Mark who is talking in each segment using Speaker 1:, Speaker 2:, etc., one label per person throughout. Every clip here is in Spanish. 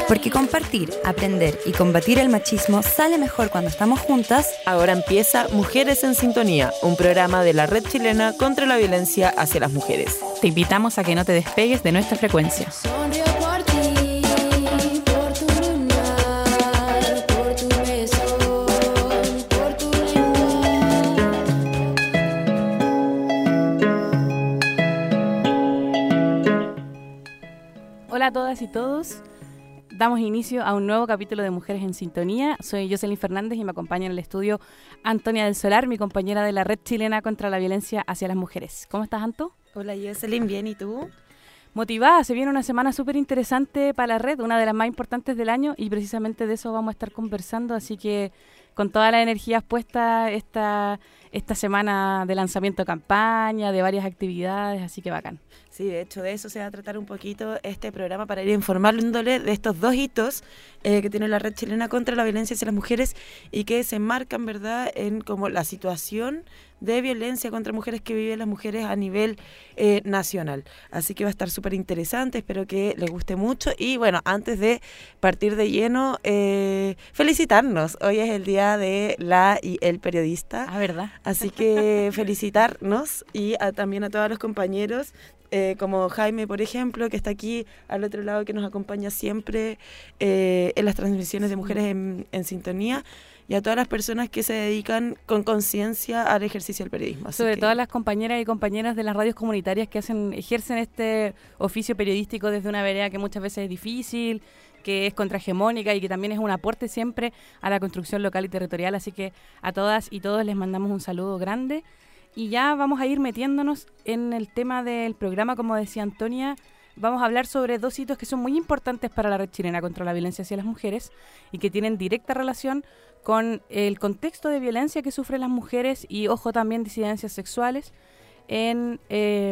Speaker 1: Porque compartir, aprender y combatir el machismo sale mejor cuando estamos juntas.
Speaker 2: Ahora empieza Mujeres en Sintonía, un programa de la Red Chilena contra la Violencia hacia las Mujeres.
Speaker 3: Te invitamos a que no te despegues de nuestra frecuencia. Hola a todas y todos. Damos inicio a un nuevo capítulo de Mujeres en Sintonía. Soy Jocelyn Fernández y me acompaña en el estudio Antonia del Solar, mi compañera de la Red Chilena contra la Violencia hacia las Mujeres. ¿Cómo estás, Anto?
Speaker 2: Hola Jocelyn, bien, ¿y tú?
Speaker 3: Motivada, se viene una semana súper interesante para la red, una de las más importantes del año, y precisamente de eso vamos a estar conversando, así que con todas las energías puestas esta semana de lanzamiento de campaña, de varias actividades, así que bacán.
Speaker 2: Sí, de hecho de eso se va a tratar un poquito este programa, para ir informándole de estos dos hitos que tiene la Red Chilena contra la Violencia hacia las Mujeres y que se enmarcan, ¿verdad?, en como la situación de violencia contra mujeres que viven las mujeres a nivel nacional. Así que va a estar súper interesante, espero que les guste mucho. Y bueno, antes de partir de lleno, felicitarnos. Hoy es el día de la y el periodista.
Speaker 3: Ah, ¿verdad?
Speaker 2: Así que felicitarnos y también a todos los compañeros, como Jaime, por ejemplo, que está aquí al otro lado, que nos acompaña siempre en las transmisiones de Mujeres en Sintonía, y a todas las personas que se dedican con conciencia al ejercicio del periodismo.
Speaker 3: Sobre todo a las compañeras y compañeras de las radios comunitarias que ejercen este oficio periodístico desde una vereda que muchas veces es difícil, que es contrahegemónica y que también es un aporte siempre a la construcción local y territorial. Así que a todas y todos les mandamos un saludo grande. Y ya vamos a ir metiéndonos en el tema del programa, como decía Antonia. Vamos a hablar sobre dos hitos que son muy importantes para la Red Chilena contra la Violencia hacia las Mujeres y que tienen directa relación con el contexto de violencia que sufren las mujeres y, ojo, también disidencias sexuales en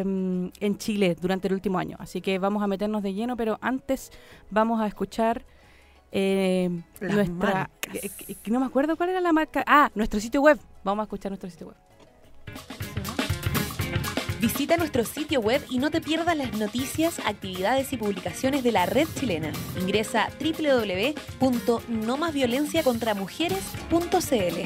Speaker 3: Chile durante el último año. Así que vamos a meternos de lleno, pero antes vamos a escuchar nuestra... no me acuerdo cuál era la marca. Nuestro sitio web. Vamos a escuchar nuestro sitio web.
Speaker 4: Visita nuestro sitio web y no te pierdas las noticias, actividades y publicaciones de la Red Chilena. Ingresa a www.nomasviolenciacontramujeres.cl.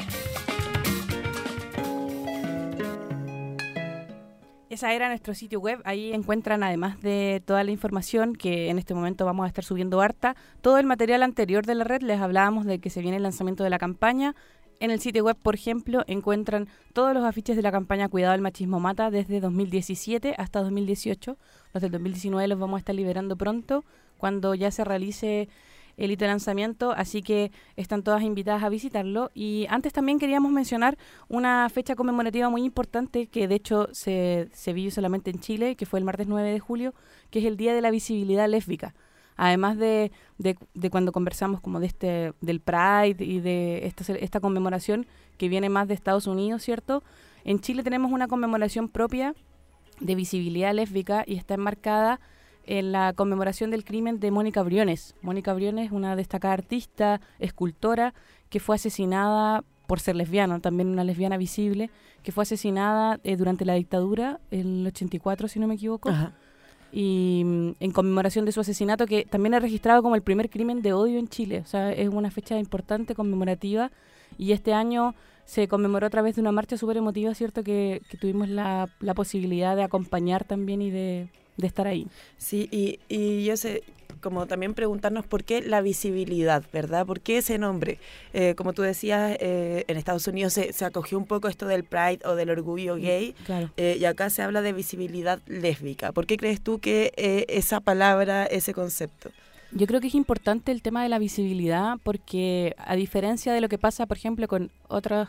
Speaker 3: Esa era nuestro sitio web. Ahí encuentran, además de toda la información que en este momento vamos a estar subiendo harta, todo el material anterior de la red. Les hablábamos de que se viene el lanzamiento de la campaña. En el sitio web, por ejemplo, encuentran todos los afiches de la campaña Cuidado al Machismo Mata desde 2017 hasta 2018. Los del 2019 los vamos a estar liberando pronto, cuando ya se realice el hito de lanzamiento, así que están todas invitadas a visitarlo. Y antes también queríamos mencionar una fecha conmemorativa muy importante que de hecho se vive solamente en Chile, que fue el martes 9 de julio, que es el Día de la Visibilidad Lésbica. Además de cuando conversamos como del Pride y de esta conmemoración que viene más de Estados Unidos, ¿cierto? En Chile tenemos una conmemoración propia de visibilidad lésbica y está enmarcada en la conmemoración del crimen de Mónica Briones. Mónica Briones, una destacada artista, escultora, que fue asesinada por ser lesbiana, también una lesbiana visible, que fue asesinada durante la dictadura, el 84, si no me equivoco. Ajá. Y en conmemoración de su asesinato, que también es registrado como el primer crimen de odio en Chile. O sea, es una fecha importante, conmemorativa, y este año se conmemoró a través de una marcha súper emotiva, ¿cierto?, que tuvimos la posibilidad de acompañar también y de estar ahí.
Speaker 2: Sí, y yo sé, como también preguntarnos por qué la visibilidad, ¿verdad? ¿Por qué ese nombre? Como tú decías, en Estados Unidos se acogió un poco esto del Pride o del orgullo gay,
Speaker 3: claro.
Speaker 2: Y acá se habla de visibilidad lésbica. ¿Por qué crees tú que esa palabra, ese concepto?
Speaker 3: Yo creo que es importante el tema de la visibilidad porque, a diferencia de lo que pasa, por ejemplo, con otros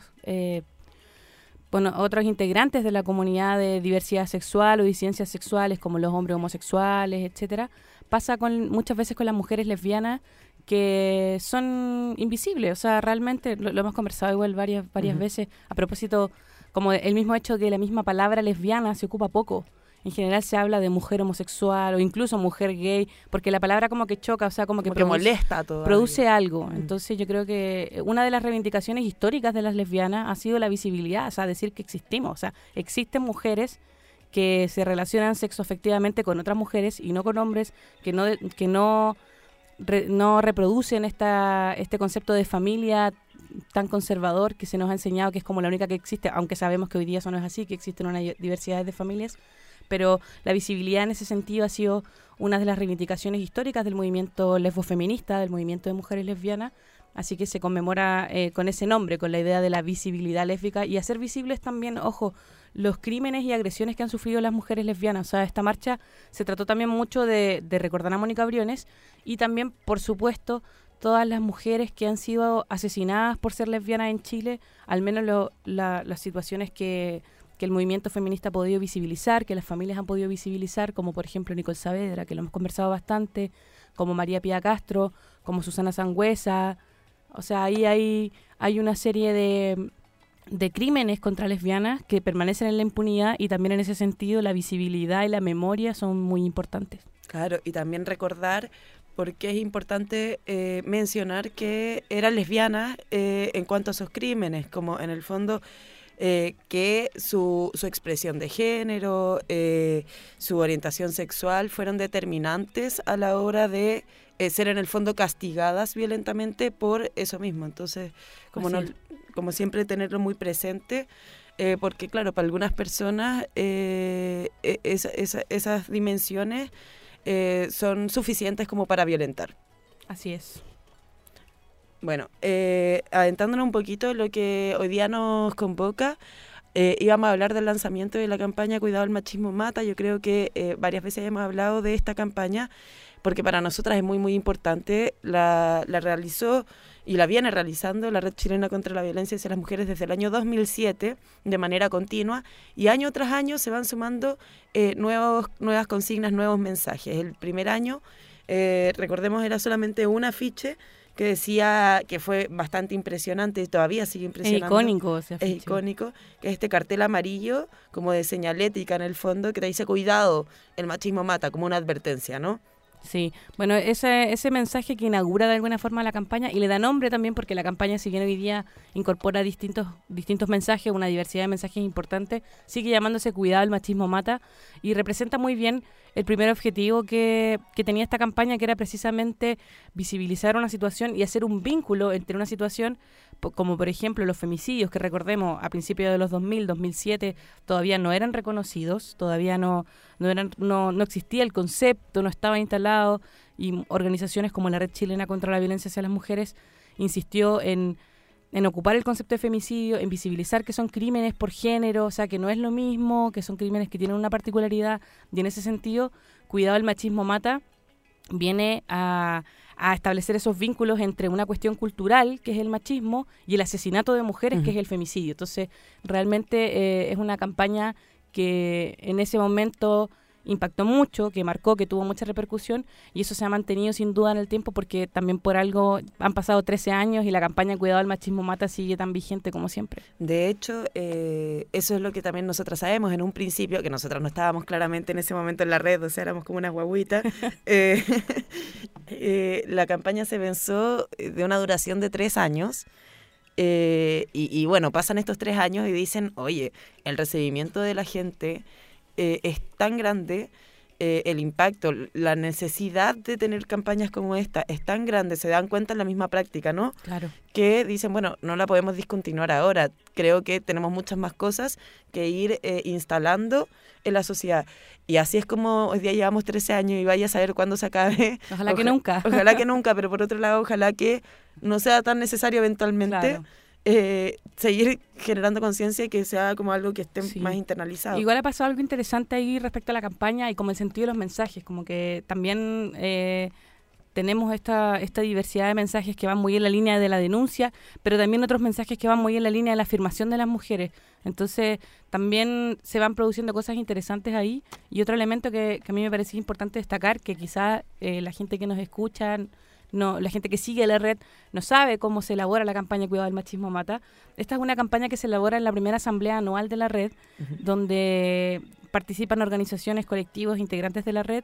Speaker 3: integrantes de la comunidad de diversidad sexual o disidencias sexuales, como los hombres homosexuales, etcétera, pasa muchas veces con las mujeres lesbianas que son invisibles. O sea, realmente lo hemos conversado igual varias veces a propósito, como el mismo hecho que la misma palabra lesbiana se ocupa poco. En general se habla de mujer homosexual o incluso mujer gay, porque la palabra como que choca, o sea, como que
Speaker 2: molesta a todo.
Speaker 3: Produce algo. Entonces yo creo que una de las reivindicaciones históricas de las lesbianas ha sido la visibilidad, o sea, decir que existimos. O sea, existen mujeres que se relacionan sexoafectivamente con otras mujeres y no con hombres, que no no reproducen este concepto de familia tan conservador que se nos ha enseñado que es como la única que existe, aunque sabemos que hoy día eso no es así, que existen una diversidad de familias, pero la visibilidad en ese sentido ha sido una de las reivindicaciones históricas del movimiento lesbofeminista, del movimiento de mujeres lesbianas, así que se conmemora con ese nombre, con la idea de la visibilidad lésbica y hacer visibles también, ojo, los crímenes y agresiones que han sufrido las mujeres lesbianas. O sea, esta marcha se trató también mucho de recordar a Mónica Briones y también, por supuesto, todas las mujeres que han sido asesinadas por ser lesbianas en Chile, al menos las situaciones que el movimiento feminista ha podido visibilizar, que las familias han podido visibilizar, como por ejemplo Nicole Saavedra, que lo hemos conversado bastante, como María Pía Castro, como Susana Sangüesa. O sea, ahí hay una serie de crímenes contra lesbianas que permanecen en la impunidad y también en ese sentido la visibilidad y la memoria son muy importantes.
Speaker 2: Claro, y también recordar porque es importante mencionar que eran lesbianas en cuanto a esos crímenes, como en el fondo que su expresión de género, su orientación sexual fueron determinantes a la hora de ser en el fondo castigadas violentamente por eso mismo. Entonces, como siempre tenerlo muy presente, porque claro, para algunas personas esas dimensiones son suficientes como para violentar.
Speaker 3: Así es.
Speaker 2: Bueno, adentrándonos un poquito en lo que hoy día nos convoca, íbamos a hablar del lanzamiento de la campaña Cuidado, el machismo mata. Yo creo que varias veces hemos hablado de esta campaña porque para nosotras es muy, muy importante. La realizó y la viene realizando la Red Chilena contra la Violencia hacia las Mujeres desde el año 2007 de manera continua y año tras año se van sumando nuevas consignas, nuevos mensajes. El primer año, recordemos, era solamente un afiche que decía que fue bastante impresionante y todavía sigue impresionando.
Speaker 3: Es icónico ese afiche.
Speaker 2: Es icónico, que es este cartel amarillo como de señalética en el fondo que te dice cuidado, el machismo mata, como una advertencia, ¿no?
Speaker 3: Sí, bueno, ese mensaje que inaugura de alguna forma la campaña y le da nombre también porque la campaña, si bien hoy día incorpora distintos mensajes, una diversidad de mensajes importantes, sigue llamándose Cuidado, el machismo mata y representa muy bien el primer objetivo que tenía esta campaña, que era precisamente visibilizar una situación y hacer un vínculo entre una situación como por ejemplo los femicidios, que recordemos a principios de los 2000, 2007 todavía no eran reconocidos, todavía no existía el concepto, no estaba instalado y organizaciones como la Red Chilena contra la Violencia hacia las Mujeres insistió en ocupar el concepto de femicidio, en visibilizar que son crímenes por género, o sea, que no es lo mismo, que son crímenes que tienen una particularidad, y en ese sentido, Cuidado, el machismo mata, viene a establecer esos vínculos entre una cuestión cultural, que es el machismo, y el asesinato de mujeres, que es el femicidio. Entonces, realmente es una campaña que en ese momento impactó mucho, que marcó, que tuvo mucha repercusión y eso se ha mantenido sin duda en el tiempo porque también por algo han pasado 13 años y la campaña Cuidado al machismo mata sigue tan vigente como siempre.
Speaker 2: De hecho, eso es lo que también nosotras sabemos en un principio, que nosotras no estábamos claramente en ese momento en la red, o sea, éramos como unas guaguitas. La campaña se pensó de una duración de 3 años. Y bueno, pasan estos 3 años y dicen, oye, el recibimiento de la gente es tan grande, el impacto, la necesidad de tener campañas como esta es tan grande, se dan cuenta en la misma práctica, ¿no?
Speaker 3: Claro.
Speaker 2: Que dicen, bueno, no la podemos discontinuar ahora, creo que tenemos muchas más cosas que ir instalando en la sociedad. Y así es como hoy día llevamos 13 años y vaya a saber cuándo se acabe.
Speaker 3: Ojalá que nunca.
Speaker 2: Ojalá que nunca, pero por otro lado, ojalá que no sea tan necesario eventualmente.
Speaker 3: Claro.
Speaker 2: Seguir generando conciencia y que sea como algo que esté más internalizado.
Speaker 3: Igual ha pasado algo interesante ahí respecto a la campaña y como el sentido de los mensajes, como que también tenemos esta diversidad de mensajes que van muy en la línea de la denuncia, pero también otros mensajes que van muy en la línea de la afirmación de las mujeres. Entonces también se van produciendo cosas interesantes ahí y otro elemento que a mí me parece importante destacar, que quizás la gente que nos escucha, la gente que sigue la red no sabe cómo se elabora la campaña Cuidado del machismo mata. Esta es una campaña que se elabora en la primera asamblea anual de la red, donde participan organizaciones, colectivos, integrantes de la red,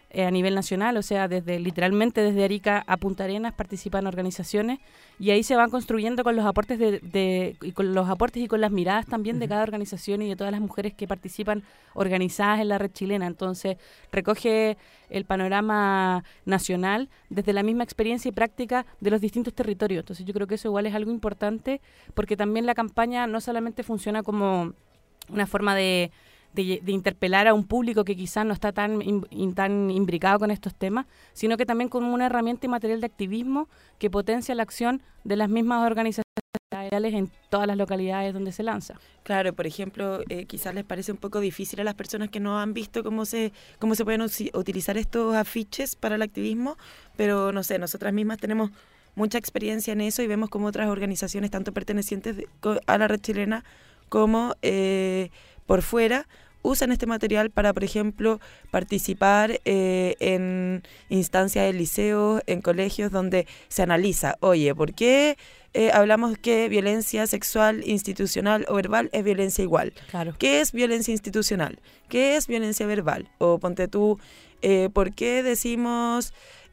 Speaker 3: a nivel nacional, o sea, literalmente desde Arica a Punta Arenas participan organizaciones y ahí se van construyendo con los aportes y con los aportes y con las miradas también de cada organización y de todas las mujeres que participan organizadas en la red chilena. Entonces, recoge el panorama nacional desde la misma experiencia y práctica de los distintos territorios. Entonces, yo creo que eso igual es algo importante porque también la campaña no solamente funciona como una forma de interpelar a un público que quizás no está tan imbricado con estos temas, sino que también como una herramienta y material de activismo que potencia la acción de las mismas organizaciones sociales en todas las localidades donde se lanza.
Speaker 2: Claro, por ejemplo, quizás les parece un poco difícil a las personas que no han visto cómo se pueden utilizar estos afiches para el activismo, pero no sé, nosotras mismas tenemos mucha experiencia en eso y vemos cómo otras organizaciones, tanto pertenecientes a la red chilena como por fuera, usan este material para, por ejemplo, participar en instancias de liceos, en colegios, donde se analiza, oye, ¿por qué hablamos que violencia sexual, institucional o verbal es violencia igual?
Speaker 3: Claro.
Speaker 2: ¿Qué es violencia institucional? ¿Qué es violencia verbal? O ponte tú, ¿por qué decimos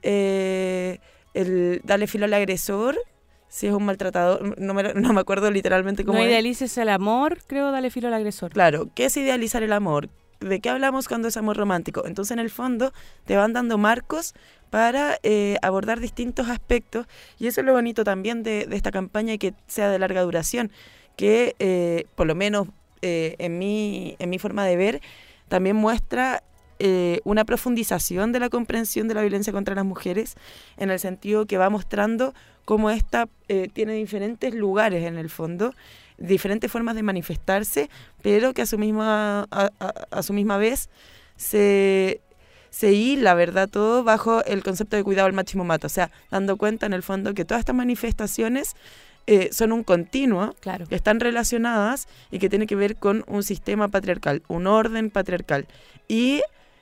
Speaker 2: dale filo al agresor? Si es un maltratador, no me acuerdo literalmente cómo
Speaker 3: No
Speaker 2: es.
Speaker 3: idealices el amor, creo, dale filo al agresor.
Speaker 2: Claro, ¿qué es idealizar el amor? ¿De qué hablamos cuando es amor romántico? Entonces, en el fondo, te van dando marcos para abordar distintos aspectos, y eso es lo bonito también de esta campaña y que sea de larga duración, que por lo menos en mi forma de ver, también muestra una profundización de la comprensión de la violencia contra las mujeres, en el sentido que va mostrando cómo esta tiene diferentes lugares en el fondo, diferentes formas de manifestarse, pero que a su misma vez se hila, ¿verdad?, todo bajo el concepto de cuidado al máximo mata, o sea, dando cuenta en el fondo que todas estas manifestaciones son un continuo,
Speaker 3: claro,
Speaker 2: que están relacionadas y que tiene que ver con un sistema patriarcal, un orden patriarcal. Y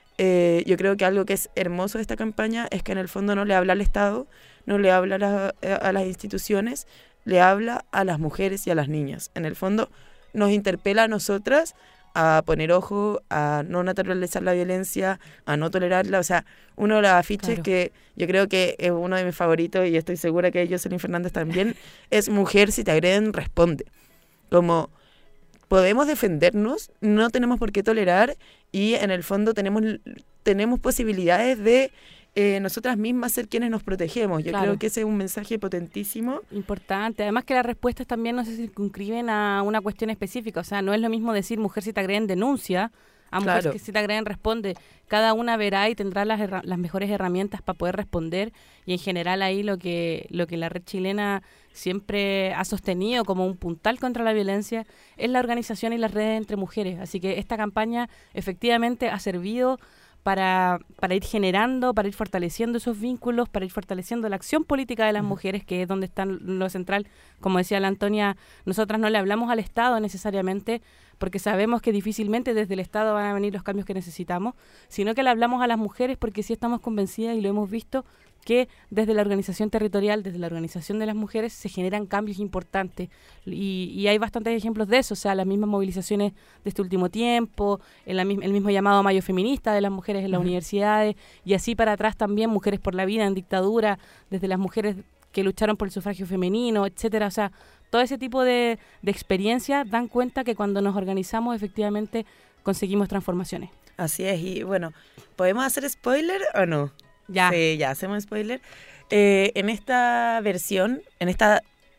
Speaker 2: yo creo que algo que es hermoso de esta campaña es que en el fondo no le habla al Estado, no le habla a las instituciones, le habla a las mujeres y a las niñas. En el fondo nos interpela a nosotras a poner ojo, a no naturalizar la violencia, a no tolerarla. O sea, uno de los afiches, claro, que yo creo que es uno de mis favoritos y estoy segura que Jocelyn Fernández también, es mujer, si te agreden, responde. Como podemos defendernos, no tenemos por qué tolerar y en el fondo tenemos posibilidades de nosotras mismas ser quienes nos protegemos. Yo creo que ese es un mensaje potentísimo.
Speaker 3: Importante. Además que las respuestas también no se circunscriben a una cuestión específica. O sea, no es lo mismo decir mujer si te agreden denuncia, a mujer que si te agreden responde. Cada una verá y tendrá las mejores herramientas para poder responder, y en general ahí lo que la red chilena siempre ha sostenido como un puntal contra la violencia es la organización y las redes entre mujeres. Así que esta campaña efectivamente ha servido para ir generando, para ir fortaleciendo esos vínculos, para ir fortaleciendo la acción política de las mujeres, que es donde está lo central. Como decía la Antonia, nosotras no le hablamos al Estado necesariamente, porque sabemos que difícilmente desde el Estado van a venir los cambios que necesitamos, sino que le hablamos a las mujeres porque sí estamos convencidas, y lo hemos visto, que desde la organización territorial, desde la organización de las mujeres, se generan cambios importantes. Y hay bastantes ejemplos de eso, o sea, las mismas movilizaciones de este último tiempo, el mismo llamado Mayo Feminista de las mujeres en las universidades, y así para atrás también Mujeres por la Vida en dictadura, desde las mujeres que lucharon por el sufragio femenino, etcétera. O sea, todo ese tipo de experiencias dan cuenta que cuando nos organizamos efectivamente conseguimos transformaciones.
Speaker 2: Así es, y bueno, ¿podemos hacer spoiler o no?
Speaker 3: Ya.
Speaker 2: Sí, ya hacemos spoiler. En esta versión, en esta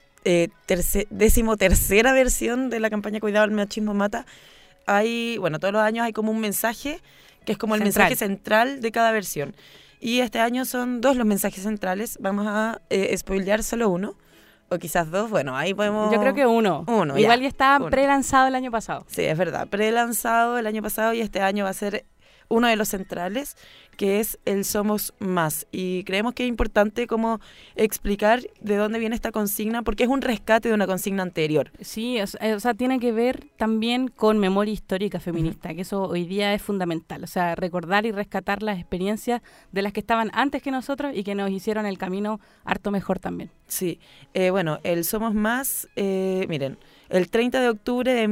Speaker 2: 13ª versión de la campaña Cuidado al Machismo Mata, hay, bueno, todos los años hay como un mensaje que es como el mensaje central de cada versión. Y este año son 2 los mensajes centrales. Vamos a spoilear solo uno, o quizás 2. Bueno, ahí podemos...
Speaker 3: Yo creo que uno. Igual ya estaba pre-lanzado el año pasado.
Speaker 2: Sí, es verdad, pre-lanzado el año pasado, y este año va a ser uno de los centrales, que es el Somos Más. Y creemos que es importante como explicar de dónde viene esta consigna, porque es un rescate de una consigna anterior.
Speaker 3: Sí, o sea, tiene que ver también con memoria histórica feminista, que eso hoy día es fundamental. O sea, recordar y rescatar las experiencias de las que estaban antes que nosotros y que nos hicieron el camino harto mejor también.
Speaker 2: Sí, bueno, el Somos Más, miren, El 30 de octubre de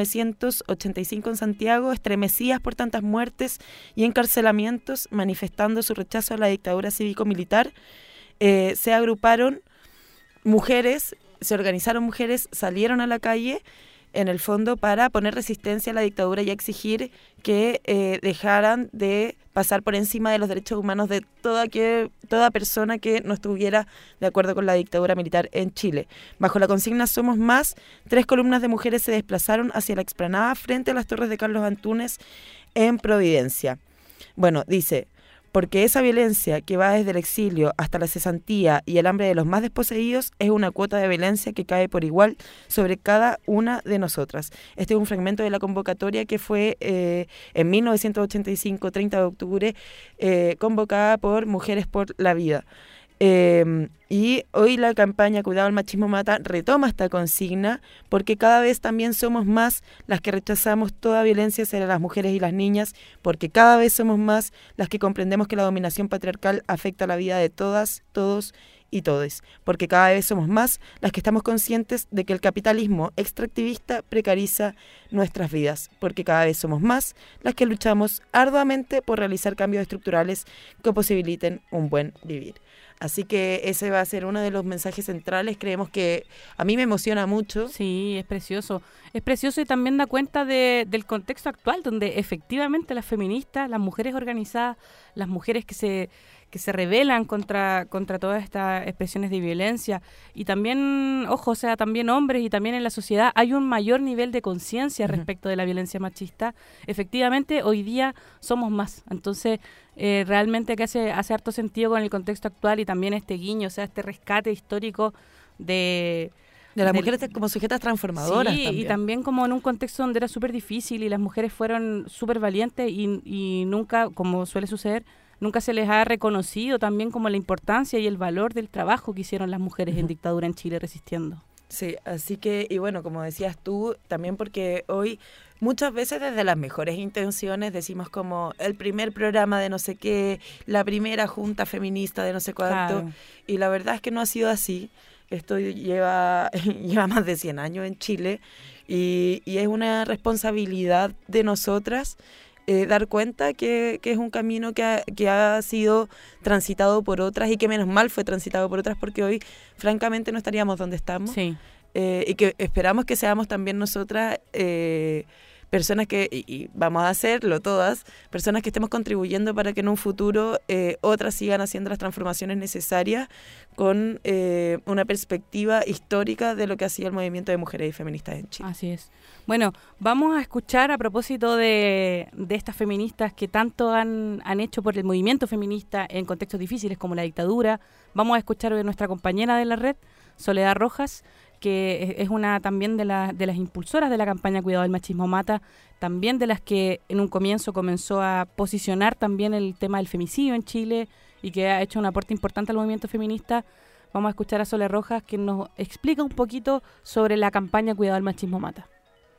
Speaker 2: 1985 en Santiago, estremecidas por tantas muertes y encarcelamientos, manifestando su rechazo a la dictadura cívico-militar, se agruparon mujeres, se organizaron mujeres, salieron a la calle en el fondo para poner resistencia a la dictadura y exigir que dejaran de pasar por encima de los derechos humanos de toda persona que no estuviera de acuerdo con la dictadura militar en Chile. Bajo la consigna Somos Más, 3 columnas de mujeres se desplazaron hacia la explanada frente a las torres de Carlos Antunes en Providencia. Bueno, dice: porque esa violencia que va desde el exilio hasta la cesantía y el hambre de los más desposeídos es una cuota de violencia que cae por igual sobre cada una de nosotras. Este es un fragmento de la convocatoria que fue en 1985, 30 de octubre, convocada por Mujeres por la Vida. Y hoy la campaña Cuidado al Machismo Mata retoma esta consigna porque cada vez también somos más las que rechazamos toda violencia hacia las mujeres y las niñas, porque cada vez somos más las que comprendemos que la dominación patriarcal afecta la vida de todas, todos y todes, porque cada vez somos más las que estamos conscientes de que el capitalismo extractivista precariza nuestras vidas, porque cada vez somos más las que luchamos arduamente por realizar cambios estructurales que posibiliten un buen vivir. Así que ese va a ser uno de los mensajes centrales. Creemos que a mí me emociona mucho.
Speaker 3: Sí, es precioso. Es precioso y también da cuenta del contexto actual, donde efectivamente las feministas, las mujeres organizadas, las mujeres que se rebelan contra todas estas expresiones de violencia, y también, ojo, o sea, también hombres y también en la sociedad hay un mayor nivel de conciencia respecto de la violencia machista. Efectivamente, hoy día somos más. Entonces, realmente que hace harto sentido con el contexto actual y también este guiño, o sea, este rescate histórico de
Speaker 2: las mujeres como sujetas transformadoras.
Speaker 3: Sí, también. Y también como en un contexto donde era súper difícil y las mujeres fueron súper valientes y nunca, como suele suceder, nunca se les ha reconocido también como la importancia y el valor del trabajo que hicieron las mujeres en dictadura en Chile resistiendo.
Speaker 2: Sí, así que, y bueno, como decías tú, también porque hoy muchas veces desde las mejores intenciones decimos como el primer programa de no sé qué, la primera junta feminista de no sé cuánto, claro. Y la verdad es que no ha sido así. Esto lleva más de 100 años en Chile y es una responsabilidad de nosotras dar cuenta que es un camino que ha sido transitado por otras y que menos mal fue transitado por otras, porque hoy francamente no estaríamos donde estamos. Sí. Y que esperamos que seamos también nosotras personas que, y vamos a hacerlo todas, personas que estemos contribuyendo para que en un futuro otras sigan haciendo las transformaciones necesarias con una perspectiva histórica de lo que ha sido el movimiento de mujeres y feministas en Chile.
Speaker 3: Así es. Bueno, vamos a escuchar a propósito de estas feministas que tanto han hecho por el movimiento feminista en contextos difíciles como la dictadura. Vamos a escuchar a nuestra compañera de la red, Soledad Rojas, que es una también de las impulsoras de la campaña Cuidado del Machismo Mata, también de las que en un comienzo comenzó a posicionar también el tema del femicidio en Chile y que ha hecho un aporte importante al movimiento feminista. Vamos a escuchar a Soledad Rojas, que nos explica un poquito sobre la campaña Cuidado del Machismo Mata.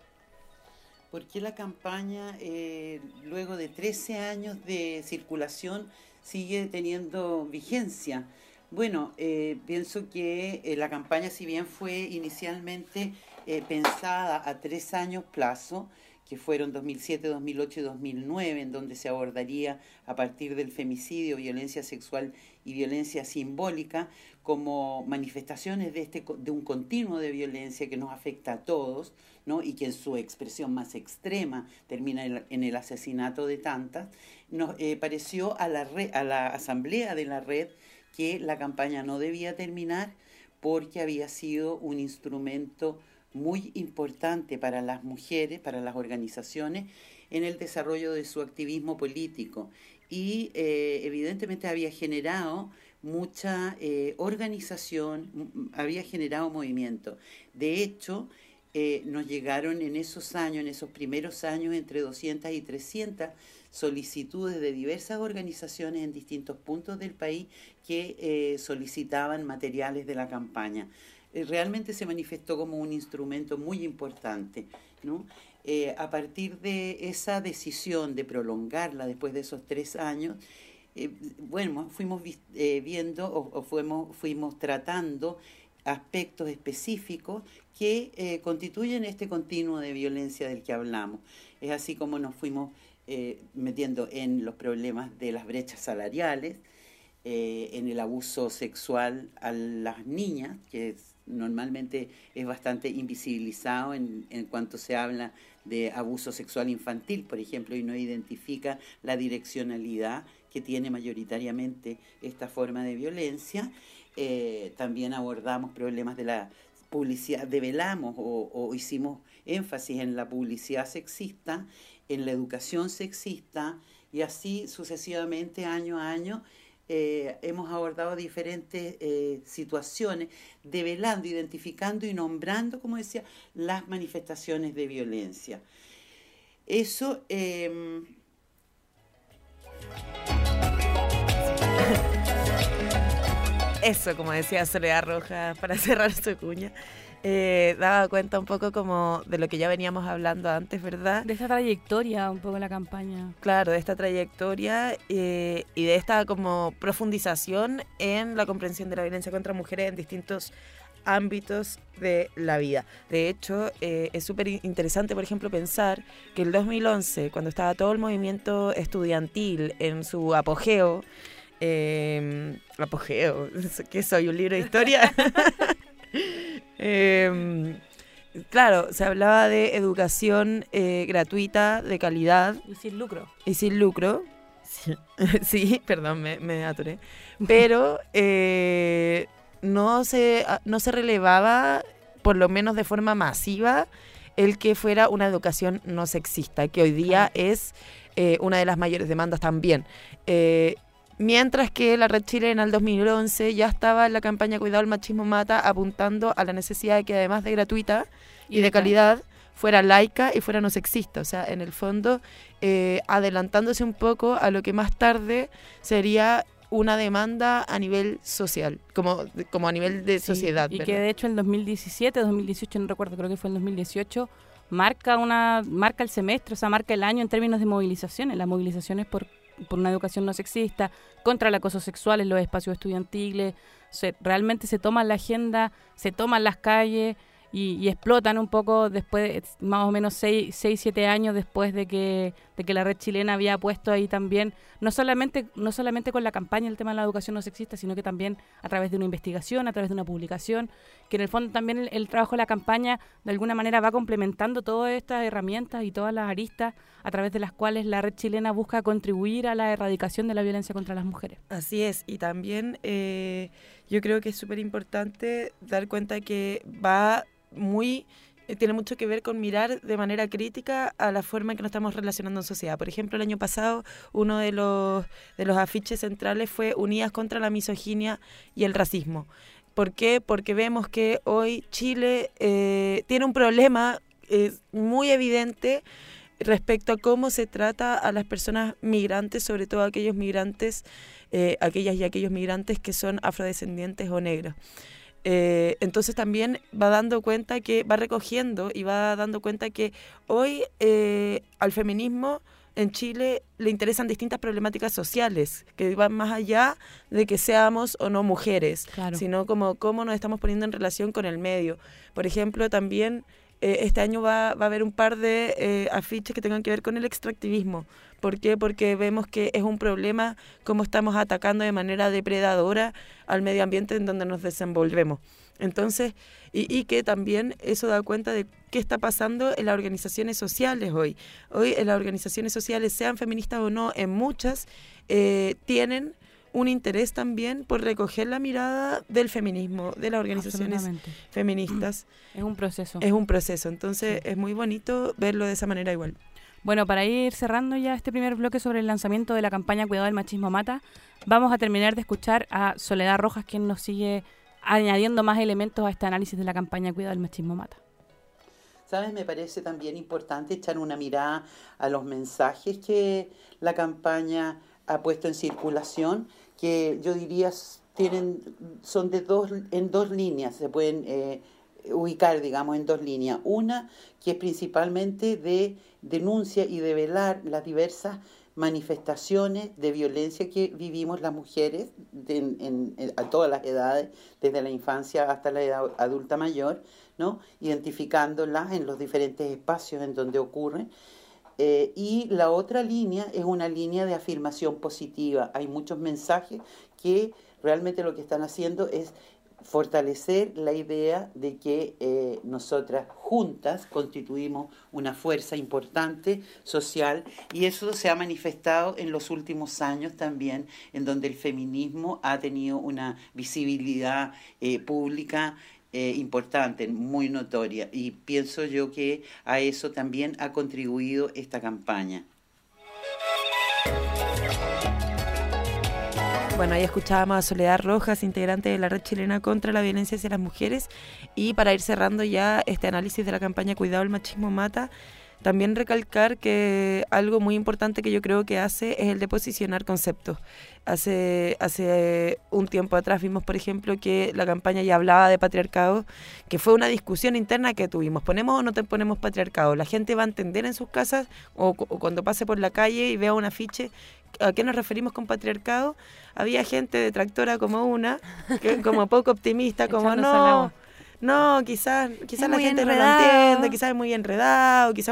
Speaker 5: ¿Por qué la campaña, luego de 13 años de circulación, sigue teniendo vigencia? Bueno, pienso que la campaña, si bien fue inicialmente pensada a 3 años plazo, que fueron 2007, 2008 y 2009, en donde se abordaría a partir del femicidio, violencia sexual y violencia simbólica como manifestaciones de un continuo de violencia que nos afecta a todos, ¿no? Y que en su expresión más extrema termina en el asesinato de tantas. Nos pareció a la asamblea de la red que la campaña no debía terminar porque había sido un instrumento muy importante para las mujeres, para las organizaciones, en el desarrollo de su activismo político. Y evidentemente había generado mucha organización, había generado movimiento. De hecho, nos llegaron en esos años, en esos primeros años, entre 200 y 300 solicitudes de diversas organizaciones en distintos puntos del país que solicitaban materiales de la campaña. Realmente se manifestó como un instrumento muy importante, ¿no? A partir de esa decisión de prolongarla después de esos 3 años, bueno, fuimos viendo o fuimos tratando aspectos específicos que constituyen este continuo de violencia del que hablamos. Es así como nos fuimos metiendo en los problemas de las brechas salariales, en el abuso sexual a las niñas, que normalmente es bastante invisibilizado en cuanto se habla de abuso sexual infantil, por ejemplo, y no identifica la direccionalidad que tiene mayoritariamente esta forma de violencia. También abordamos problemas de la publicidad, develamos o hicimos énfasis en la publicidad sexista, en la educación sexista, y así sucesivamente, año a año, hemos abordado diferentes situaciones, develando, identificando y nombrando, como decía, las manifestaciones de violencia. Eso...
Speaker 2: Eso, como decía Soledad Rojas, para cerrar su cuña, daba cuenta un poco como de lo que ya veníamos hablando antes, ¿verdad?
Speaker 3: De esta trayectoria, un poco de la campaña.
Speaker 2: Claro, de esta trayectoria y de esta como profundización en la comprensión de la violencia contra mujeres en distintos ámbitos de la vida. De hecho, es súper interesante, por ejemplo, pensar que el 2011, cuando estaba todo el movimiento estudiantil en su apogeo, ¿qué soy? ¿Un libro de historia? Claro, se hablaba de educación gratuita, de calidad.
Speaker 3: Y sin lucro.
Speaker 2: Y sin lucro. Sí, perdón, me atoré. Pero no se relevaba, por lo menos de forma masiva, el que fuera una educación no sexista, que hoy día es una de las mayores demandas también. Mientras que la Red Chilena en el 2011 ya estaba en la campaña Cuidado, el machismo mata, apuntando a la necesidad de que además de gratuita y de calidad, fuera laica y fuera no sexista. O sea, en el fondo, adelantándose un poco a lo que más tarde sería una demanda a nivel social, como a nivel de sociedad.
Speaker 3: Y
Speaker 2: ¿verdad?
Speaker 3: que de hecho en 2017, 2018, no recuerdo, creo que fue en 2018, marca el semestre, o sea, marca el año en términos de movilizaciones. Las movilizaciones por una educación no sexista, contra el acoso sexual en los espacios estudiantiles, realmente se toman la agenda, se toman las calles y explotan un poco después, más o menos 6-7 años después de que la Red Chilena había puesto ahí también, no solamente con la campaña el tema de la educación no sexista, sino que también a través de una investigación, a través de una publicación, que en el fondo también el trabajo de la campaña de alguna manera va complementando todas estas herramientas y todas las aristas a través de las cuales la Red Chilena busca contribuir a la erradicación de la violencia contra las mujeres.
Speaker 2: Así es, y también yo creo que es súper importante dar cuenta que tiene mucho que ver con mirar de manera crítica a la forma en que nos estamos relacionando en sociedad. Por ejemplo, el año pasado uno de los afiches centrales fue Unidas contra la misoginia y el racismo. ¿Por qué? Porque vemos que hoy Chile tiene un problema muy evidente respecto a cómo se trata a las personas migrantes, sobre todo aquellos migrantes, aquellas y aquellos migrantes que son afrodescendientes o negros. Entonces también va recogiendo y va dando cuenta que hoy al feminismo en Chile le interesan distintas problemáticas sociales que van más allá de que seamos o no mujeres,
Speaker 3: claro,
Speaker 2: sino como cómo nos estamos poniendo en relación con el medio. Por ejemplo, también este año va a haber un par de afiches que tengan que ver con el extractivismo. ¿Por qué? Porque vemos que es un problema cómo estamos atacando de manera depredadora al medio ambiente en donde nos desenvolvemos. Entonces, y que también eso da cuenta de qué está pasando en las organizaciones sociales hoy. Hoy en las organizaciones sociales, sean feministas o no, en muchas tienen un interés también por recoger la mirada del feminismo, de las organizaciones feministas.
Speaker 3: Es un proceso.
Speaker 2: Es un proceso, entonces es muy bonito verlo de esa manera igual.
Speaker 3: Bueno, para ir cerrando ya este primer bloque sobre el lanzamiento de la campaña Cuidado, el machismo mata, vamos a terminar de escuchar a Soledad Rojas, quien nos sigue añadiendo más elementos a este análisis de la campaña Cuidado, el machismo mata.
Speaker 5: ¿Sabes? Me parece también importante echar una mirada a los mensajes que la campaña ha puesto en circulación, que yo diría son en dos líneas, se pueden ubicar, digamos, en dos líneas. Una que es principalmente de denuncia y de velar las diversas manifestaciones de violencia que vivimos las mujeres a todas las edades, desde la infancia hasta la edad adulta mayor, ¿no? Identificándolas en los diferentes espacios en donde ocurren. Y la otra línea es una línea de afirmación positiva. Hay muchos mensajes que realmente lo que están haciendo es fortalecer la idea de que nosotras juntas constituimos una fuerza importante social, y eso se ha manifestado en los últimos años también, en donde el feminismo ha tenido una visibilidad pública importante, muy notoria, y pienso yo que a eso también ha contribuido esta campaña.
Speaker 2: Bueno, ahí escuchábamos a Soledad Rojas, integrante de la Red Chilena contra la Violencia hacia las Mujeres. Y para ir cerrando ya este análisis de la campaña Cuidado, el machismo mata, también recalcar que algo muy importante que yo creo que hace es el de posicionar conceptos. Hace un tiempo atrás vimos, por ejemplo, que la campaña ya hablaba de patriarcado, que fue una discusión interna que tuvimos. ¿Ponemos o no te ponemos patriarcado? La gente va a entender en sus casas o cuando pase por la calle y vea un afiche ¿a qué nos referimos con patriarcado? Había gente detractora como una, que como poco optimista, como no, quizás la gente no lo entiende, quizás es muy enredado, quizás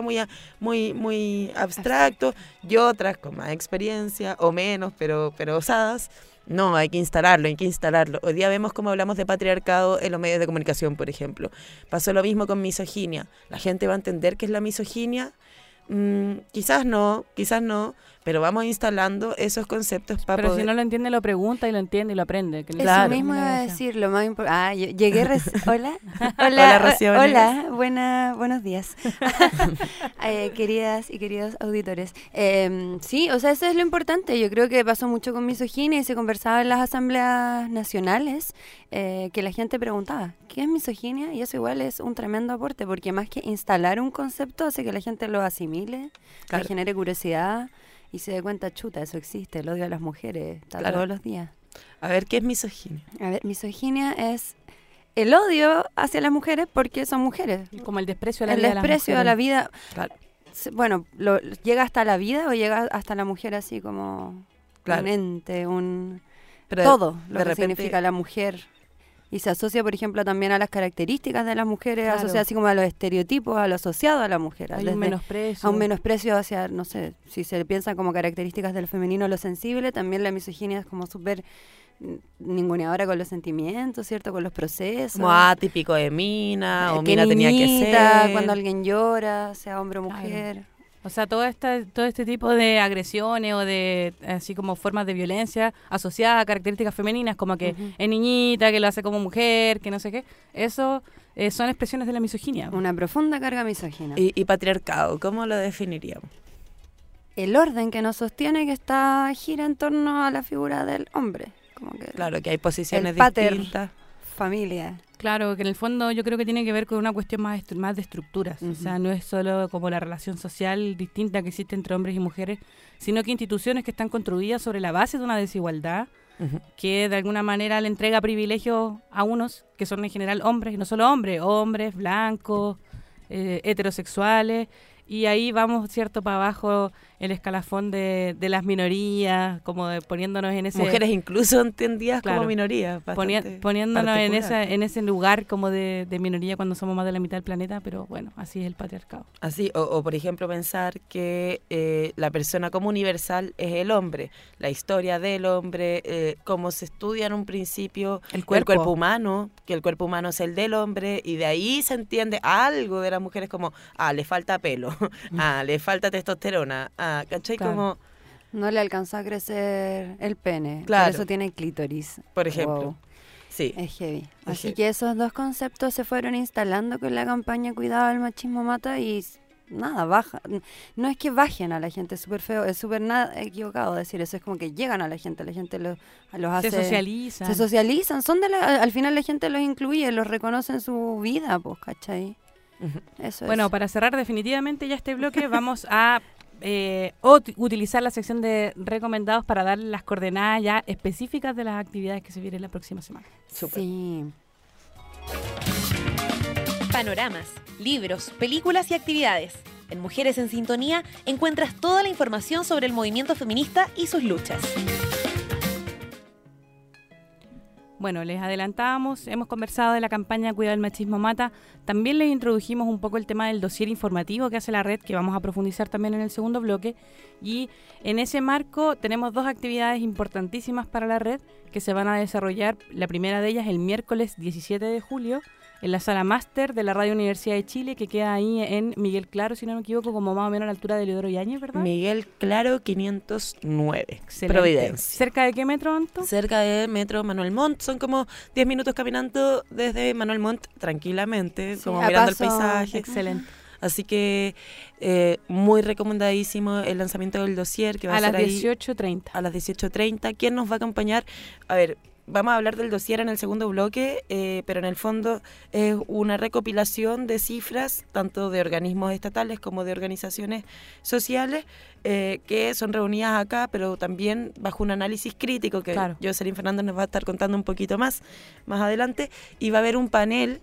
Speaker 2: muy abstracto, y otras con más experiencia o menos, pero osadas. No, hay que instalarlo. Hoy día vemos cómo hablamos de patriarcado en los medios de comunicación, por ejemplo. Pasó lo mismo con misoginia. ¿La gente va a entender qué es la misoginia? Quizás no, pero vamos instalando esos conceptos para
Speaker 3: Pero
Speaker 2: poder...
Speaker 3: si no lo entiende, lo pregunta y lo entiende y lo aprende.
Speaker 6: Eso mismo iba a decir, lo más importante. Yo llegué Hola,
Speaker 2: Rocío.
Speaker 6: Hola, buenos días. Queridas y queridos auditores. Sí, o sea, eso es lo importante. Yo creo que pasó mucho con misoginia y se conversaba en las asambleas nacionales, que la gente preguntaba, ¿qué es misoginia? Y eso igual es un tremendo aporte, porque más que instalar un concepto hace que la gente lo asimile, le genere curiosidad y se dé cuenta, chuta, eso existe, el odio a las mujeres, está todos los días.
Speaker 2: A ver, ¿qué es misoginia?
Speaker 6: A ver, misoginia es el odio hacia las mujeres porque son mujeres.
Speaker 3: Como el desprecio a la vida.
Speaker 6: El desprecio a la vida.
Speaker 2: Claro.
Speaker 6: Bueno, ¿llega hasta la vida o llega hasta la mujer así como un ente,
Speaker 2: Pero
Speaker 6: todo lo
Speaker 2: de
Speaker 6: que
Speaker 2: repente
Speaker 6: significa la mujer? Y se asocia, por ejemplo, también a las características de las mujeres,
Speaker 3: Claro.
Speaker 6: asocia así como a los estereotipos, a lo asociado a la mujer.
Speaker 3: Hay un menosprecio.
Speaker 6: A un menosprecio hacia, no sé, si se piensa como características del femenino lo sensible, también la misoginia es como súper ninguneadora con los sentimientos, ¿cierto? Con los procesos.
Speaker 2: Como típico de mina, o
Speaker 6: que
Speaker 2: mina tenía que
Speaker 6: niñita,
Speaker 2: ser.
Speaker 6: cuando alguien llora, sea hombre o mujer.
Speaker 3: Claro. O sea, todo este tipo de agresiones o de así como formas de violencia asociadas a características femeninas, como que es niñita, que lo hace como mujer, que no sé qué, eso son expresiones de la misoginia.
Speaker 6: Una profunda carga misógina.
Speaker 2: Y patriarcado, ¿cómo lo definiríamos?
Speaker 6: El orden que nos sostiene que gira en torno a la figura del hombre. Como que
Speaker 2: Claro, que hay posiciones
Speaker 6: el pater,
Speaker 2: distintas.
Speaker 6: familia.
Speaker 3: Claro, que en el fondo yo creo que tiene que ver con una cuestión más de estructuras. O sea, no es solo como la relación social distinta que existe entre hombres y mujeres, sino que instituciones que están construidas sobre la base de una desigualdad que de alguna manera le entrega privilegios a unos que son en general hombres, y no solo hombres blancos, heterosexuales, y ahí vamos, ¿cierto?, para abajo el escalafón de las minorías, como poniéndonos en ese...
Speaker 2: Mujeres incluso entendidas
Speaker 3: Claro.
Speaker 2: como minorías.
Speaker 3: Poniéndonos en ese lugar como de minoría cuando somos más de la mitad del planeta, pero bueno, así es el patriarcado.
Speaker 2: Así, o por ejemplo pensar que la persona como universal es el hombre, la historia del hombre, cómo se estudia en un principio
Speaker 3: El cuerpo
Speaker 2: humano, que el cuerpo humano es el del hombre, y de ahí se entiende algo de las mujeres como, le falta pelo, le falta testosterona, ¿cachai?
Speaker 3: Claro.
Speaker 2: Como,
Speaker 6: No le alcanzó a crecer el pene,
Speaker 2: Claro.
Speaker 6: por eso tiene clítoris.
Speaker 2: por ejemplo.
Speaker 6: Wow.
Speaker 2: Sí.
Speaker 6: Es heavy.
Speaker 2: Es
Speaker 6: Así
Speaker 2: heavy.
Speaker 6: que esos dos conceptos se fueron instalando con la campaña Cuidado, el machismo mata y nada, baja. No es que bajen a la gente, es súper feo, es súper nada equivocado decir eso, es como que llegan a la gente los hace...
Speaker 3: Se socializan.
Speaker 6: Se socializan, al final la gente los incluye, los reconoce en su vida, pues, ¿cachai? Eso
Speaker 3: Bueno,
Speaker 6: es.
Speaker 3: para cerrar definitivamente ya este bloque vamos a utilizar la sección de recomendados para darle las coordenadas ya específicas de las actividades que se vienen la próxima semana.
Speaker 2: Súper.
Speaker 6: Sí.
Speaker 4: Panoramas, libros, películas y actividades. En Mujeres en Sintonía encuentras toda la información sobre el movimiento feminista y sus luchas.
Speaker 3: Bueno, les adelantábamos, hemos conversado de la campaña Cuidado el machismo mata, también les introdujimos un poco el tema del dossier informativo que hace la red, que vamos a profundizar también en el segundo bloque, y en ese marco tenemos 2 actividades importantísimas para la red que se van a desarrollar. La primera de ellas el miércoles 17 de julio en la sala máster de la Radio Universidad de Chile, que queda ahí en Miguel Claro, si no me equivoco, como más o menos a la altura de Leodoro Yáñez, ¿verdad?
Speaker 2: Miguel Claro 509,
Speaker 3: Excelente.
Speaker 2: Providencia.
Speaker 3: ¿Cerca de qué metro, Anto?
Speaker 2: Cerca de Metro Manuel Montt, son como 10 minutos caminando desde Manuel Montt tranquilamente,
Speaker 6: Sí,
Speaker 2: como
Speaker 6: a
Speaker 2: mirando
Speaker 6: paso.
Speaker 2: el paisaje.
Speaker 3: Excelente.
Speaker 2: Así que muy recomendadísimo el lanzamiento del dossier que va a,
Speaker 3: A las
Speaker 2: ser ahí
Speaker 3: 18:30.
Speaker 2: a las 18:30. ¿Quién nos va a acompañar? A ver, vamos a hablar del dossier en el segundo bloque, pero en el fondo es una recopilación de cifras, tanto de organismos estatales como de organizaciones sociales, que son reunidas acá, pero también bajo un análisis crítico, que
Speaker 3: Claro.
Speaker 2: Jocelyn Fernández nos va a estar contando un poquito más adelante, y va a haber un panel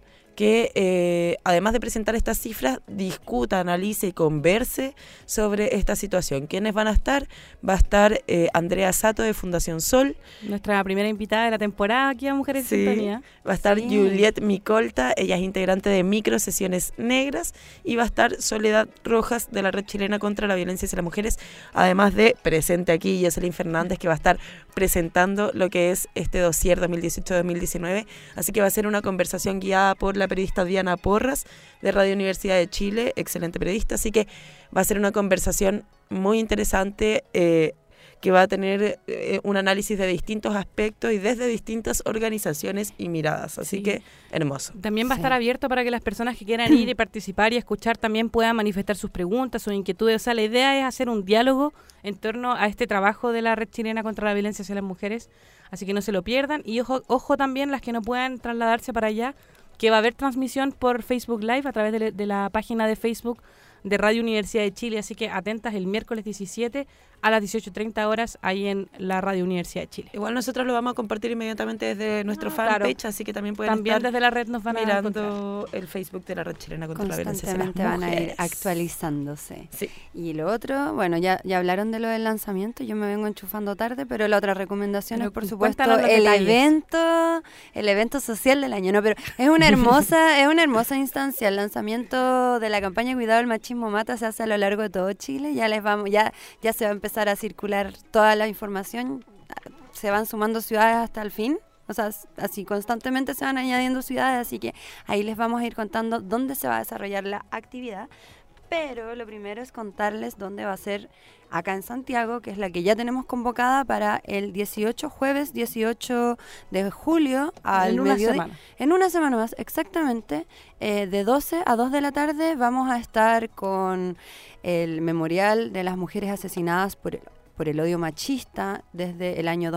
Speaker 2: que además de presentar estas cifras, discuta, analice y converse sobre esta situación. ¿Quiénes van a estar? Va a estar Andrea Sato de Fundación Sol,
Speaker 3: Nuestra primera invitada de la temporada aquí a Mujeres
Speaker 2: Sí.
Speaker 3: en Sintonía.
Speaker 2: va a estar
Speaker 6: Sí.
Speaker 2: Juliet Micolta, ella es integrante de Micro Sesiones Negras, y va a estar Soledad Rojas de la Red Chilena contra la Violencia hacia las Mujeres, además de presente aquí Jocelyn Fernández, que va a estar presentando lo que es este dossier 2018-2019, así que va a ser una conversación guiada por la periodista Diana Porras de Radio Universidad de Chile, excelente periodista, así que va a ser una conversación muy interesante, que va a tener un análisis de distintos aspectos y desde distintas organizaciones y miradas, así
Speaker 3: Sí.
Speaker 2: que hermoso.
Speaker 3: También va a
Speaker 6: Sí.
Speaker 3: estar abierto para que las personas que quieran ir y participar y escuchar también puedan manifestar sus preguntas, sus inquietudes. O sea, la idea es hacer un diálogo en torno a este trabajo de la Red Chilena contra la Violencia hacia las Mujeres, así que no se lo pierdan. Y ojo también las que no puedan trasladarse para allá, que va a haber transmisión por Facebook Live a través de la página de Facebook de Radio Universidad de Chile, así que atentas el miércoles 17 a las 18:30 horas ahí en la Radio Universidad de Chile.
Speaker 2: Igual nosotros lo vamos a compartir inmediatamente desde nuestro fanpage,
Speaker 3: claro.
Speaker 2: así que también pueden
Speaker 3: También
Speaker 2: estar
Speaker 3: desde la red nos van a encontrar.
Speaker 2: mirando el Facebook de la Red Chilena contra la Violencia hacia las
Speaker 6: Constantemente van a ir
Speaker 2: Mujeres.
Speaker 6: actualizándose.
Speaker 2: Sí.
Speaker 6: Y lo otro, bueno, ya hablaron de lo del lanzamiento, yo me vengo enchufando tarde, pero la otra recomendación
Speaker 3: Pero
Speaker 6: es, por supuesto,
Speaker 3: cuéntanos los
Speaker 6: el
Speaker 3: detalles.
Speaker 6: evento social del año, ¿no? Pero es una hermosa instancia. El lanzamiento de la campaña Cuidado el machismo mata se hace a lo largo de todo Chile. Ya se va a empezar a circular toda la información. Se van sumando ciudades hasta el fin. O sea, así constantemente se van añadiendo ciudades, así que ahí les vamos a ir contando dónde se va a desarrollar la actividad. Pero lo primero es contarles dónde va a ser acá en Santiago, que es la que ya tenemos convocada para el jueves 18 de julio al
Speaker 3: En una
Speaker 6: mediodía.
Speaker 3: semana.
Speaker 6: En una semana más, exactamente. De 12 a 2 de la tarde vamos a estar con el memorial de las mujeres asesinadas por el odio machista desde el año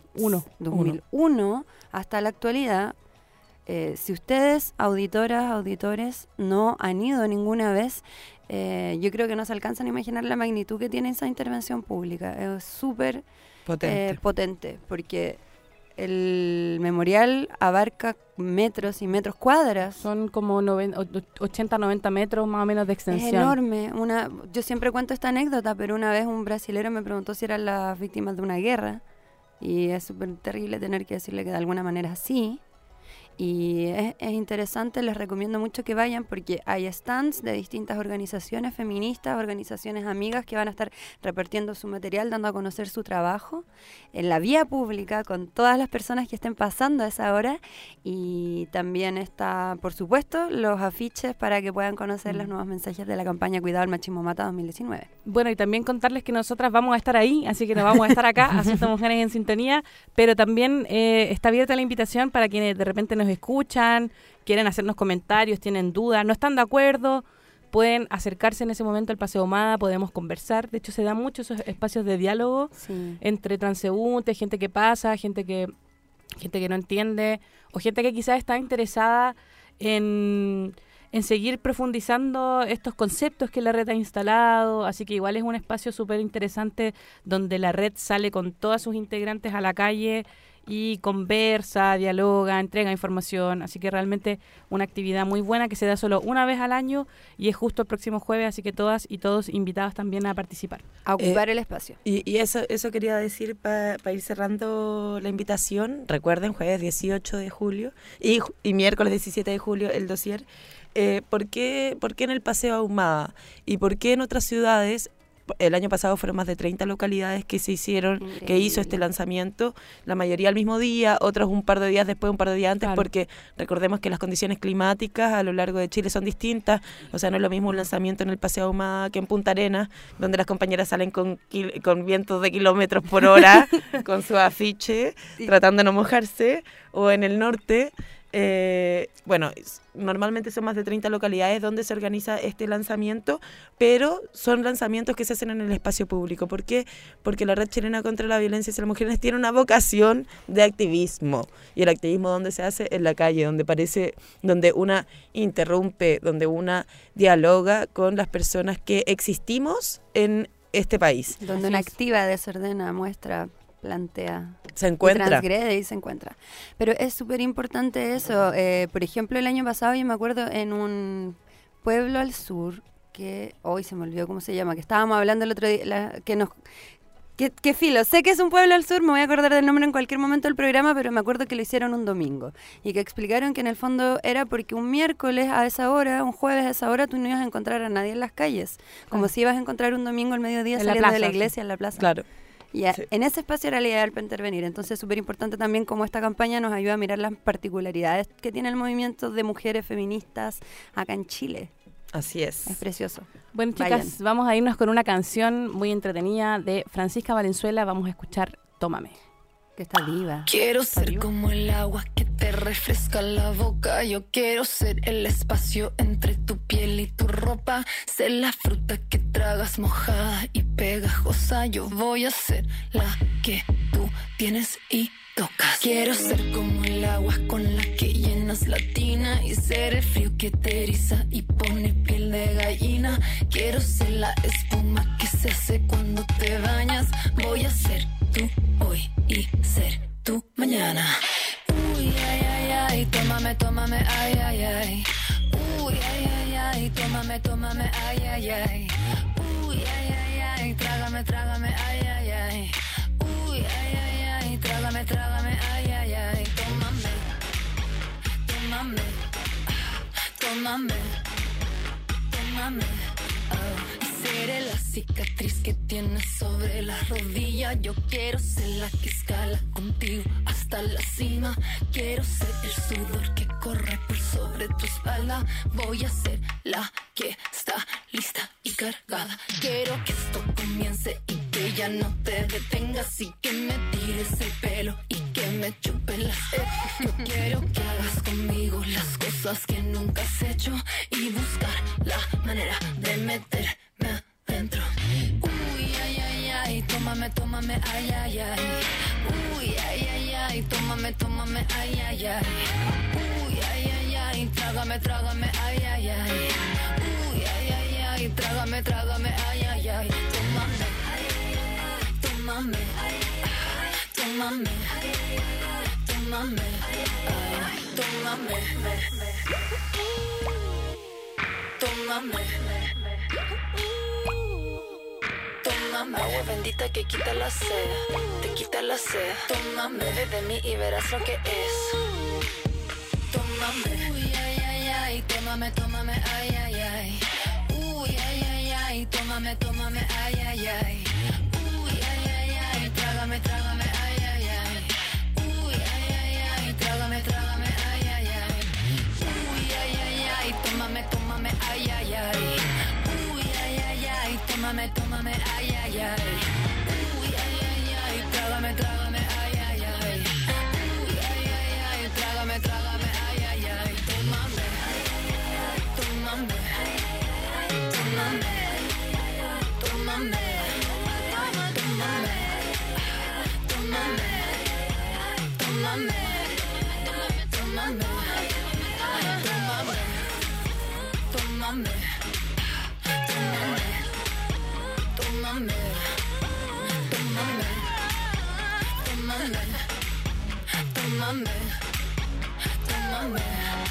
Speaker 6: 2001 hasta la actualidad. Si ustedes, auditores, no han ido ninguna vez, yo creo que no se alcanzan a imaginar la magnitud que tiene esa intervención pública. Es súper potente, porque el memorial abarca metros y metros cuadras.
Speaker 3: Son como 80, 90 metros más o menos de
Speaker 6: Es
Speaker 3: extensión.
Speaker 6: enorme. Yo siempre cuento esta anécdota, pero una vez un brasilero me preguntó si eran las víctimas de una guerra, y es súper terrible tener que decirle que de alguna manera sí. Y es interesante, les recomiendo mucho que vayan porque hay stands de distintas organizaciones feministas, organizaciones amigas que van a estar repartiendo su material, dando a conocer su trabajo en la vía pública con todas las personas que estén pasando a esa hora. Y también está, por supuesto, los afiches para que puedan conocer los nuevos mensajes de la campaña Cuidado al Machismo Mata 2019.
Speaker 3: Bueno, y también contarles que nosotras vamos a estar ahí, así que nos vamos a estar acá haciendo Mujeres en Sintonía, pero también está abierta la invitación para quienes de repente nos escuchan, quieren hacernos comentarios, tienen dudas, no están de acuerdo, pueden acercarse en ese momento al Paseo Humada, podemos conversar. De hecho, se dan muchos esos espacios de diálogo entre transeúntes, gente que pasa, gente que no entiende, o gente que quizás está interesada en seguir profundizando estos conceptos que la red ha instalado. Así que igual es un espacio súper interesante donde la red sale con todas sus integrantes a la calle y conversa, dialoga, entrega información, así que realmente una actividad muy buena que se da solo una vez al año y es justo el próximo jueves, así que todas y todos invitados también a participar.
Speaker 6: A ocupar el espacio.
Speaker 2: Y eso quería decir para ir cerrando la invitación. Recuerden, jueves 18 de julio y miércoles 17 de julio el dossier. ¿Por qué en el Paseo Ahumada? ¿Y por qué en otras ciudades? El año pasado fueron más de 30 localidades que se hicieron,
Speaker 6: Increíble.
Speaker 2: que hizo este lanzamiento, la mayoría al mismo día, otros un par de días después, un par de días antes,
Speaker 3: Claro.
Speaker 2: porque recordemos que las condiciones climáticas a lo largo de Chile son distintas, o sea, no es lo mismo un lanzamiento en el Paseo Ahumada que en Punta Arenas, donde las compañeras salen con vientos de kilómetros por hora, con su afiche, tratando de no mojarse, o en el norte. Normalmente son más de 30 localidades donde se organiza este lanzamiento, pero son lanzamientos que se hacen en el espacio público. ¿Por qué? Porque la Red Chilena contra la Violencia hacia las Mujeres tiene una vocación de activismo, y el activismo donde se hace en la calle, donde una interrumpe, donde una dialoga con las personas que existimos en este país.
Speaker 6: Donde una activa, desordena, muestra, plantea,
Speaker 2: Se encuentra.
Speaker 6: transgrede y se encuentra. Pero es súper importante eso. Por ejemplo, el año pasado yo me acuerdo en un pueblo al sur, que hoy se me olvidó cómo se llama, que estábamos hablando el otro día, que filo, sé que es un pueblo al sur, me voy a acordar del nombre en cualquier momento del programa, pero me acuerdo que lo hicieron un domingo y que explicaron que en el fondo era porque un miércoles a esa hora, un jueves a esa hora, tú no ibas a encontrar a nadie en las calles, como si ibas a encontrar un domingo al mediodía
Speaker 3: En la
Speaker 6: saliendo de la
Speaker 3: plaza,
Speaker 6: iglesia, en la plaza.
Speaker 2: Claro.
Speaker 6: Y
Speaker 2: Sí.
Speaker 6: en ese espacio era el ideal para intervenir. Entonces es súper importante también cómo esta campaña nos ayuda a mirar las particularidades que tiene el movimiento de mujeres feministas acá en Chile.
Speaker 2: Así es.
Speaker 6: Es precioso.
Speaker 3: Bueno, chicas,
Speaker 6: Vayan.
Speaker 3: vamos a irnos con una canción muy entretenida de Francisca Valenzuela. Vamos a escuchar Tómame.
Speaker 6: Que está viva.
Speaker 7: Quiero ser
Speaker 3: vivo?
Speaker 7: como el agua que te refresca la boca. Yo quiero ser el espacio entre tu piel y tu ropa. Ser la fruta que tragas mojada y pegajosa. Yo voy a ser la que tú tienes y tocas. Quiero ser como el agua con la que llenas la tina y ser el frío que te eriza y pone piel de gallina. Quiero ser la espuma que se hace cuando te bañas. Voy a ser tú hoy y ser tú mañana. Uy, ay, ay, ay, tómame, tómame, ay, ay, ay. Uy, ay, ay, ay, tómame, tómame, ay, ay, ay. Uy, ay, ay, ay, trágame, trágame, ay, ay, ay. Uy, ay, ay, ay, trágame, trágame, ay, ay, ay. Tómame, tómame, tómame, tómame. Oh. Seré la cicatriz que tienes sobre la rodilla. Yo quiero ser la que escala contigo hasta la cima. Quiero ser el sudor que corre por sobre tu espalda. Voy a ser la que está lista y cargada. Quiero que esto comience y que ya no te detengas. Y que me tires el pelo y que me chupes las cejas. Yo quiero que hagas conmigo las cosas que nunca has hecho y buscar la manera de meterme adentro. Uy, ay, ay, ay, tómame, tómame, ay, ay, ay. Uy, ay, ay, ay, tómame, tómame, ay, ay, ay. Uy, ay, ay, ay, trágame, trágame, ay, ay, ay. Uy, ay, ay, ay, trágame, trágame, ay, ay, ay. Tómame, tómame, tómame, tómame, tómame, tómame. Tómame, agua bendita que quita la sed, te quita la sed. Tómame, bebe de mí y verás lo que es. Tómame, uy, ay, ay, ay, tómame, tómame, ay, ay, ay. Uy, ay, ay, ay, tómame, tómame, ay, ay, ay. Uy, ay, ay, ay, trágame, trágame, ay, ay, ay. Uy, ay, ay, ay, trágame, trágame, ay, ay, ay. Uy, ay, ay, ay, tómame, tómame, ay, ay, ay. Uy, ay, ay, ay, tómame, tómame, ay, ay, ay. Uy, ay, ay, ay, trágame, trágame, ay, ay, ay. Uy, ay, ay, ay, trágame, trágame, ay, ay, ay. Tómame, tómame, tómame, tómame. tómame, tómame.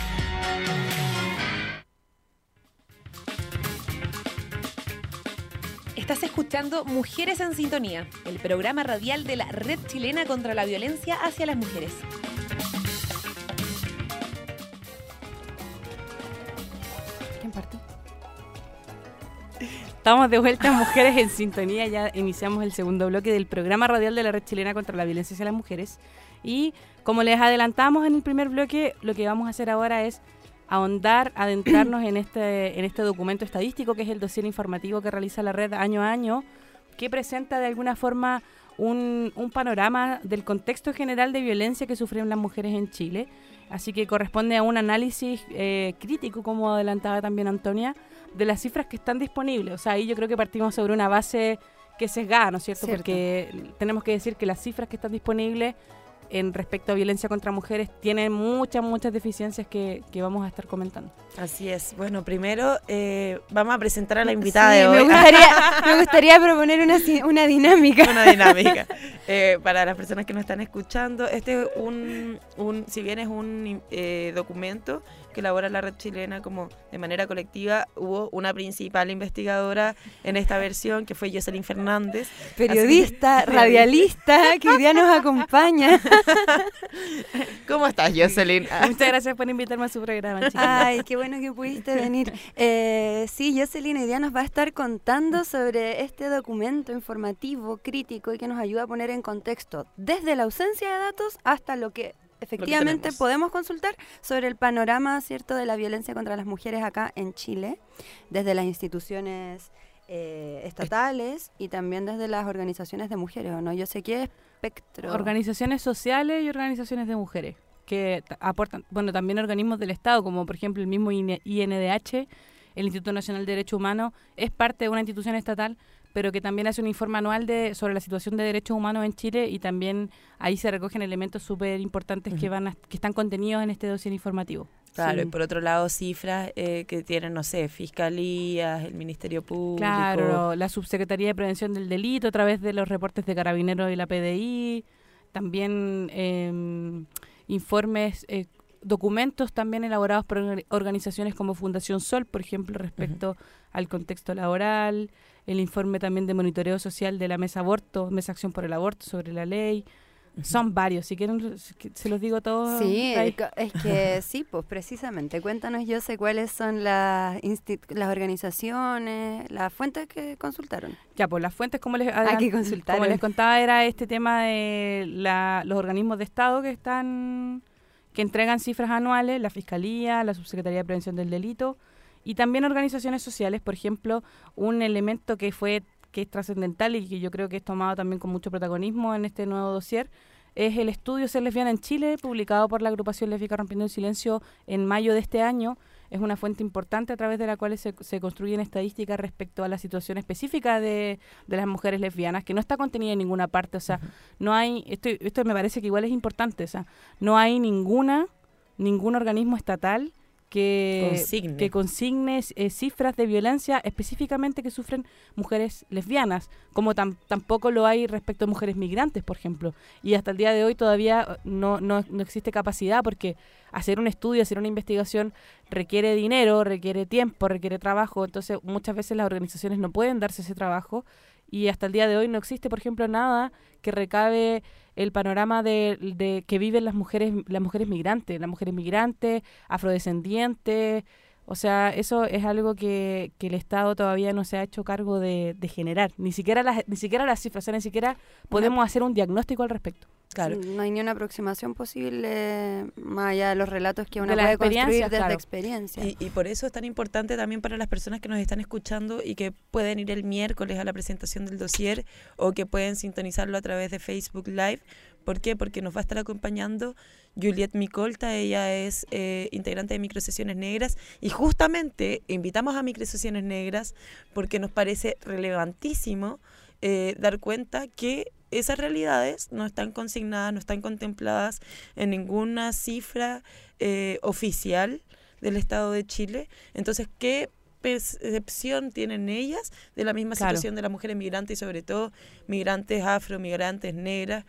Speaker 4: Estás escuchando Mujeres en Sintonía, el programa radial de la Red Chilena contra la Violencia hacia las Mujeres.
Speaker 3: ¿Quién parte? Estamos de vuelta en Mujeres en Sintonía, ya iniciamos el segundo bloque del programa radial de la Red Chilena contra la Violencia hacia las Mujeres. Y como les adelantamos en el primer bloque, lo que vamos a hacer ahora es adentrarnos en este documento estadístico que es el dossier informativo que realiza la red año a año, que presenta de alguna forma un panorama del contexto general de violencia que sufren las mujeres en Chile. Así que corresponde a un análisis crítico, como adelantaba también Antonia, de las cifras que están disponibles. O sea, ahí yo creo que partimos sobre una base que es sesgada, ¿no es cierto? Porque tenemos que decir que las cifras que están disponibles en respecto a violencia contra mujeres tienen muchas deficiencias que vamos a estar comentando.
Speaker 2: Así es. Bueno, primero vamos a presentar a la invitada de hoy.
Speaker 6: Me gustaría proponer una dinámica.
Speaker 2: Una dinámica. Para las personas que nos están escuchando, este es si bien es un documento que elabora la Red Chilena como de manera colectiva, hubo una principal investigadora en esta versión que fue Jocelyn Fernández.
Speaker 6: Periodista, radialista, que hoy día nos acompaña.
Speaker 2: ¿Cómo estás, Jocelyn?
Speaker 3: Muchas gracias por invitarme a su programa, chicas.
Speaker 6: Ay, qué bueno que pudiste venir. Sí, Jocelyn hoy día nos va a estar contando sobre este documento informativo, crítico y que nos ayuda a poner en contexto desde la ausencia de datos hasta lo que efectivamente podemos consultar sobre el panorama, ¿cierto?, de la violencia contra las mujeres acá en Chile, desde las instituciones estatales y también desde las organizaciones de mujeres, ¿o no? Yo sé qué espectro.
Speaker 3: Organizaciones sociales y organizaciones de mujeres que aportan, bueno, también organismos del Estado, como por ejemplo el mismo INDH, el Instituto Nacional de Derechos Humanos, es parte de una institución estatal, pero que también hace un informe anual sobre la situación de derechos humanos en Chile, y también ahí se recogen elementos súper importantes que están contenidos en este dossier informativo.
Speaker 2: Claro,
Speaker 3: Sí.
Speaker 2: y por otro lado cifras que tienen, no sé, fiscalías, el Ministerio Público.
Speaker 3: Claro, la Subsecretaría de Prevención del Delito a través de los reportes de Carabineros y la PDI, también informes, documentos también elaborados por organizaciones como Fundación Sol, por ejemplo, respecto al contexto laboral, el informe también de monitoreo social de la Mesa Acción por el Aborto sobre la ley. Son varios, si quieren se los digo todos.
Speaker 6: Sí, es que sí, pues precisamente. Cuéntanos, yo sé cuáles son las organizaciones, las fuentes que consultaron.
Speaker 3: Ya, pues las fuentes, como les contaba, era este tema de los organismos de Estado que entregan cifras anuales, la Fiscalía, la Subsecretaría de Prevención del Delito, y también organizaciones sociales. Por ejemplo, un elemento que es trascendental y que yo creo que es tomado también con mucho protagonismo en este nuevo dossier, es el estudio Ser Lesbiana en Chile, publicado por la agrupación lésbica Rompiendo el Silencio en mayo de este año. Es una fuente importante a través de la cual se construyen estadísticas respecto a la situación específica de las mujeres lesbianas, que no está contenida en ninguna parte. O sea, no hay, esto me parece que igual es importante, o sea, no hay ningún organismo estatal que consigne cifras de violencia específicamente que sufren mujeres lesbianas, como tampoco lo hay respecto a mujeres migrantes, por ejemplo. Y hasta el día de hoy todavía no existe capacidad, porque hacer un estudio, hacer una investigación requiere dinero, requiere tiempo, requiere trabajo. Entonces muchas veces las organizaciones no pueden darse ese trabajo, y hasta el día de hoy no existe, por ejemplo, nada que recabe el panorama de que viven las mujeres migrantes, afrodescendientes. O sea, eso es algo que el Estado todavía no se ha hecho cargo de generar, ni siquiera las cifras, o sea, ni siquiera podemos hacer un diagnóstico al respecto.
Speaker 2: Claro.
Speaker 6: No hay ni una aproximación posible más allá de los relatos que uno puede construir desde experiencia.
Speaker 2: Y por eso es tan importante también para las personas que nos están escuchando y que pueden ir el miércoles a la presentación del dossier, o que pueden sintonizarlo a través de Facebook Live. ¿Por qué? Porque nos va a estar acompañando Juliette Micolta. Ella es integrante de Microsesiones Negras, y justamente invitamos a Microsesiones Negras porque nos parece relevantísimo dar cuenta que esas realidades no están consignadas, no están contempladas en ninguna cifra oficial del Estado de Chile. Entonces, ¿qué percepción tienen ellas de la misma situación de las mujeres migrantes, y sobre todo migrantes afro, migrantes negras,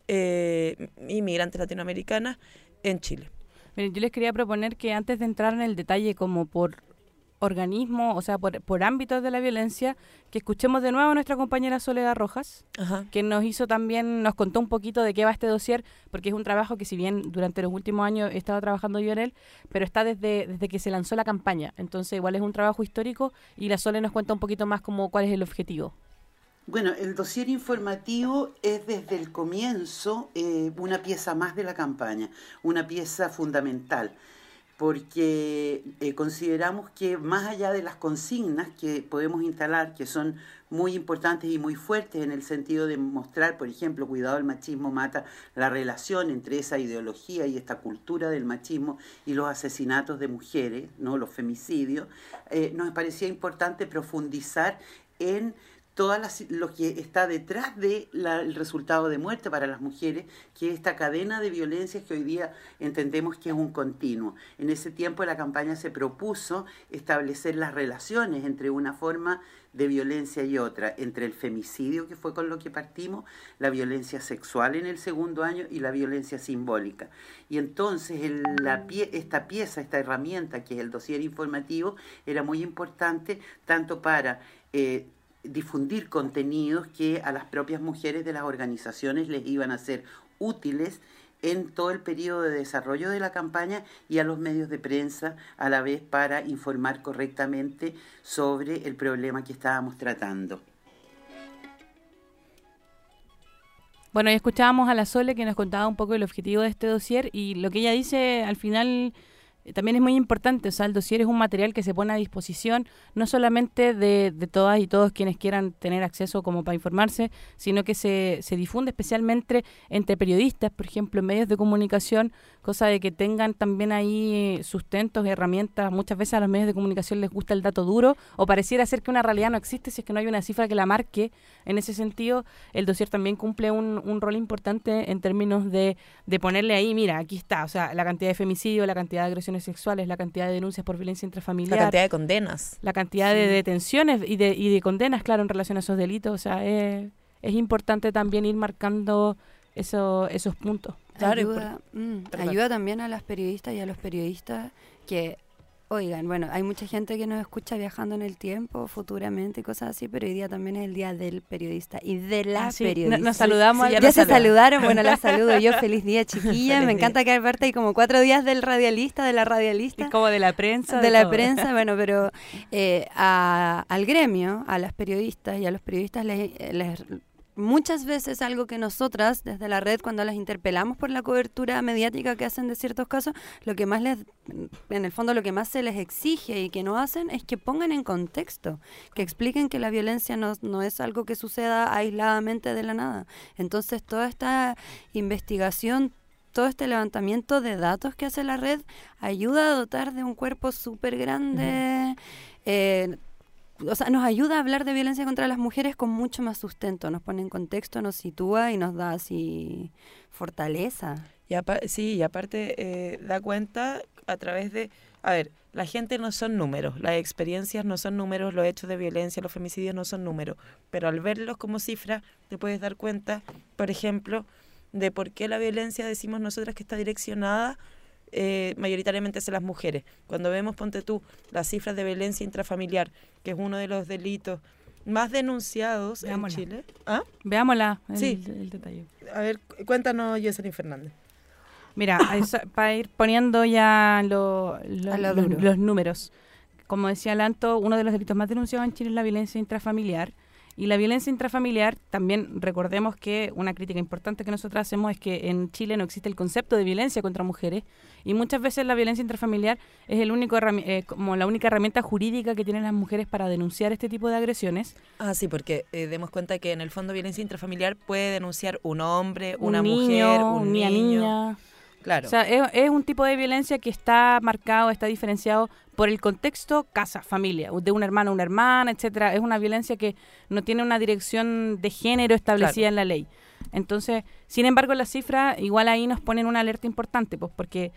Speaker 2: inmigrantes latinoamericanas en Chile.
Speaker 3: Miren, yo les quería proponer que antes de entrar en el detalle como por organismo, o sea, por ámbitos de la violencia, que escuchemos de nuevo a nuestra compañera Soledad Rojas, que nos contó un poquito de qué va este dossier, porque es un trabajo que si bien durante los últimos años he estado trabajando yo en él, pero está desde que se lanzó la campaña, entonces igual es un trabajo histórico y la Sole nos cuenta un poquito más como cuál es el objetivo.
Speaker 5: Bueno, el dossier informativo es desde el comienzo una pieza más de la campaña, una pieza fundamental, porque consideramos que más allá de las consignas que podemos instalar, que son muy importantes y muy fuertes en el sentido de mostrar, por ejemplo, cuidado, el machismo mata, la relación entre esa ideología y esta cultura del machismo y los asesinatos de mujeres, ¿no?, los femicidios, nos parecía importante profundizar en lo que está detrás del resultado de muerte para las mujeres, que es esta cadena de violencias que hoy día entendemos que es un continuo. En ese tiempo la campaña se propuso establecer las relaciones entre una forma de violencia y otra, entre el femicidio, que fue con lo que partimos, la violencia sexual en el segundo año y la violencia simbólica. Y entonces esta herramienta que es el dossier informativo era muy importante tanto para difundir contenidos que a las propias mujeres de las organizaciones les iban a ser útiles en todo el periodo de desarrollo de la campaña y a los medios de prensa a la vez para informar correctamente sobre el problema que estábamos tratando.
Speaker 3: Bueno, ya escuchábamos a la Sole que nos contaba un poco el objetivo de este dossier y lo que ella dice al final también es muy importante. O sea, el dossier es un material que se pone a disposición no solamente de todas y todos quienes quieran tener acceso como para informarse, sino que se difunde especialmente entre periodistas, por ejemplo, en medios de comunicación, cosa de que tengan también ahí sustentos, herramientas. Muchas veces a los medios de comunicación les gusta el dato duro o pareciera ser que una realidad no existe si es que no hay una cifra que la marque. En ese sentido, el dossier también cumple un rol importante en términos de ponerle ahí, mira, aquí está, o sea, la cantidad de femicidio, la cantidad de agresiones sexuales, la cantidad de denuncias por violencia intrafamiliar,
Speaker 2: la cantidad de condenas,
Speaker 3: la cantidad de detenciones y de condenas, claro, en relación a esos delitos. O sea, es importante también ir marcando esos puntos.
Speaker 6: Claro, ayuda también a las periodistas y a los periodistas que, oigan, bueno, hay mucha gente que nos escucha viajando en el tiempo, futuramente y cosas así, pero hoy día también es el día del periodista y de la periodista.
Speaker 3: Nos saludamos.
Speaker 6: Sí, ya se saludaron, bueno, las saludo yo. Feliz día, chiquilla. Me encanta que aparte hay como 4 días del radialista, de la radialista.
Speaker 3: Y como de la prensa.
Speaker 6: De la prensa, bueno, pero al gremio, a las periodistas y a los periodistas les muchas veces algo que nosotras desde la red, cuando las interpelamos por la cobertura mediática que hacen de ciertos casos, lo que más en el fondo lo que más se les exige y que no hacen es que pongan en contexto, que expliquen que la violencia no es algo que suceda aisladamente de la nada. Entonces toda esta investigación, todo este levantamiento de datos que hace la red ayuda a dotar de un cuerpo súper grande. O sea, nos ayuda a hablar de violencia contra las mujeres con mucho más sustento, nos pone en contexto, nos sitúa y nos da así fortaleza.
Speaker 2: Y aparte da cuenta a través de, la gente no son números, las experiencias no son números, los hechos de violencia, los femicidios no son números, pero al verlos como cifras te puedes dar cuenta, por ejemplo, de por qué la violencia decimos nosotras que está direccionada mayoritariamente hacia las mujeres. Cuando vemos, ponte tú, las cifras de violencia intrafamiliar, que es uno de los delitos más denunciados en Chile. ¿Ah?
Speaker 3: Veámosla, el detalle.
Speaker 2: A ver, cuéntanos, Jocelyn Fernández.
Speaker 3: Mira, para ir poniendo ya los números. Como decía Lanto, uno de los delitos más denunciados en Chile es la violencia intrafamiliar. Y la violencia intrafamiliar, también recordemos que una crítica importante que nosotros hacemos es que en Chile no existe el concepto de violencia contra mujeres y muchas veces la violencia intrafamiliar es como la única herramienta jurídica que tienen las mujeres para denunciar este tipo de agresiones.
Speaker 2: Ah, sí, porque demos cuenta que en el fondo violencia intrafamiliar puede denunciar un hombre, una
Speaker 3: niño,
Speaker 2: mujer, un niño. Claro.
Speaker 3: O sea, es un tipo de violencia que está marcado, está diferenciado por el contexto casa, familia, de un hermano, una hermana, etcétera. Es una violencia que no tiene una dirección de género establecida en la ley. Entonces, sin embargo, las cifras igual ahí nos ponen una alerta importante, pues porque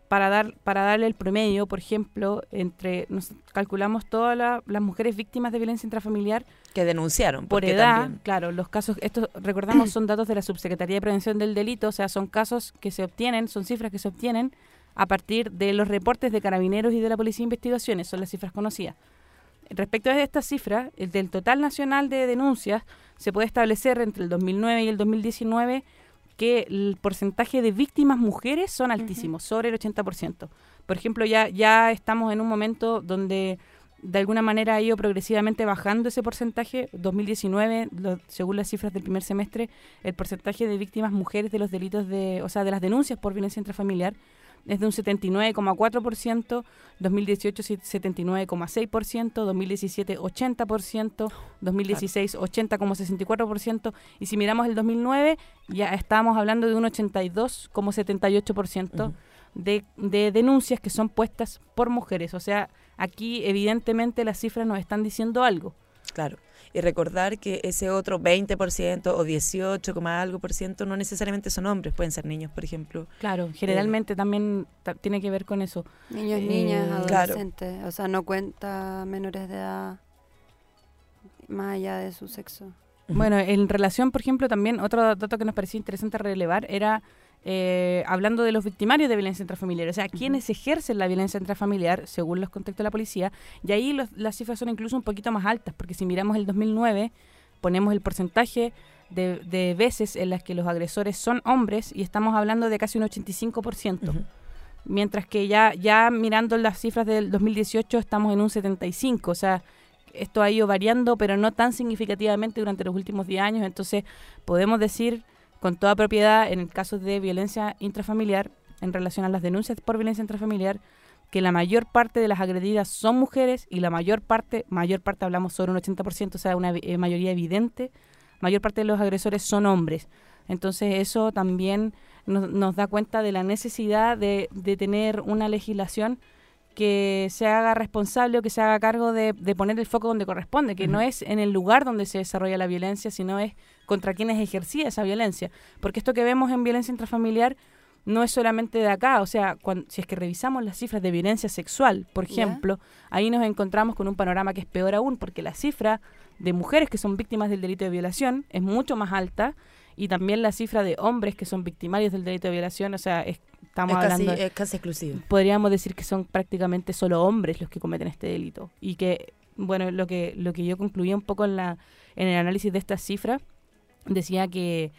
Speaker 3: para darle el promedio, por ejemplo, nos calculamos todas las mujeres víctimas de violencia intrafamiliar
Speaker 2: que denunciaron
Speaker 3: por edad, también. Claro, los casos, estos recordamos son datos de la Subsecretaría de Prevención del Delito, o sea, son casos que se obtienen, son cifras que se obtienen a partir de los reportes de Carabineros y de la Policía de Investigaciones, son las cifras conocidas. Respecto a estas cifras, del total nacional de denuncias, se puede establecer entre el 2009 y el 2019 que el porcentaje de víctimas mujeres son altísimos, sobre el 80%. Por ejemplo, ya estamos en un momento donde de alguna manera ha ido progresivamente bajando ese porcentaje. 2019, según las cifras del primer semestre, el porcentaje de víctimas mujeres de los delitos de las denuncias por violencia intrafamiliar es de un 79,4%, 2018 79,6%, 2017 80%, 2016 80,64%, y si miramos el 2009 ya estamos hablando de un 82,78% de denuncias que son puestas por mujeres. O sea, aquí evidentemente las cifras nos están diciendo algo.
Speaker 2: Claro. Y recordar que ese otro 20% o 18, algo por ciento no necesariamente son hombres, pueden ser niños, por ejemplo.
Speaker 3: Claro, generalmente también tiene que ver con eso.
Speaker 6: Niños, niñas, adolescentes, claro. O sea, no cuenta menores de edad más allá de su sexo.
Speaker 3: Bueno, en relación, por ejemplo, también otro dato que nos parecía interesante relevar era hablando de los victimarios de violencia intrafamiliar, o sea, quienes ejercen la violencia intrafamiliar según los contextos de la policía, y ahí las cifras son incluso un poquito más altas, porque si miramos el 2009, ponemos el porcentaje de veces en las que los agresores son hombres, y estamos hablando de casi un 85%, mientras que ya mirando las cifras del 2018 estamos en un 75%, o sea, esto ha ido variando, pero no tan significativamente durante los últimos 10 años, entonces podemos decir con toda propiedad, en el caso de violencia intrafamiliar, en relación a las denuncias por violencia intrafamiliar, que la mayor parte de las agredidas son mujeres, y la mayor parte hablamos sobre un 80%, o sea, una mayoría evidente, mayor parte de los agresores son hombres. Entonces eso también nos da cuenta de la necesidad de tener una legislación que se haga responsable o que se haga cargo de poner el foco donde corresponde, que no es en el lugar donde se desarrolla la violencia, sino es contra quienes ejercía esa violencia. Porque esto que vemos en violencia intrafamiliar no es solamente de acá, o sea, si es que revisamos las cifras de violencia sexual, por ejemplo, ahí nos encontramos con un panorama que es peor aún, porque la cifra de mujeres que son víctimas del delito de violación es mucho más alta, y también la cifra de hombres que son victimarios del delito de violación, o sea, es
Speaker 2: casi exclusivo.
Speaker 3: Podríamos decir que son prácticamente solo hombres los que cometen este delito. Y que, bueno, lo que yo concluía un poco en el análisis de estas cifras, decía que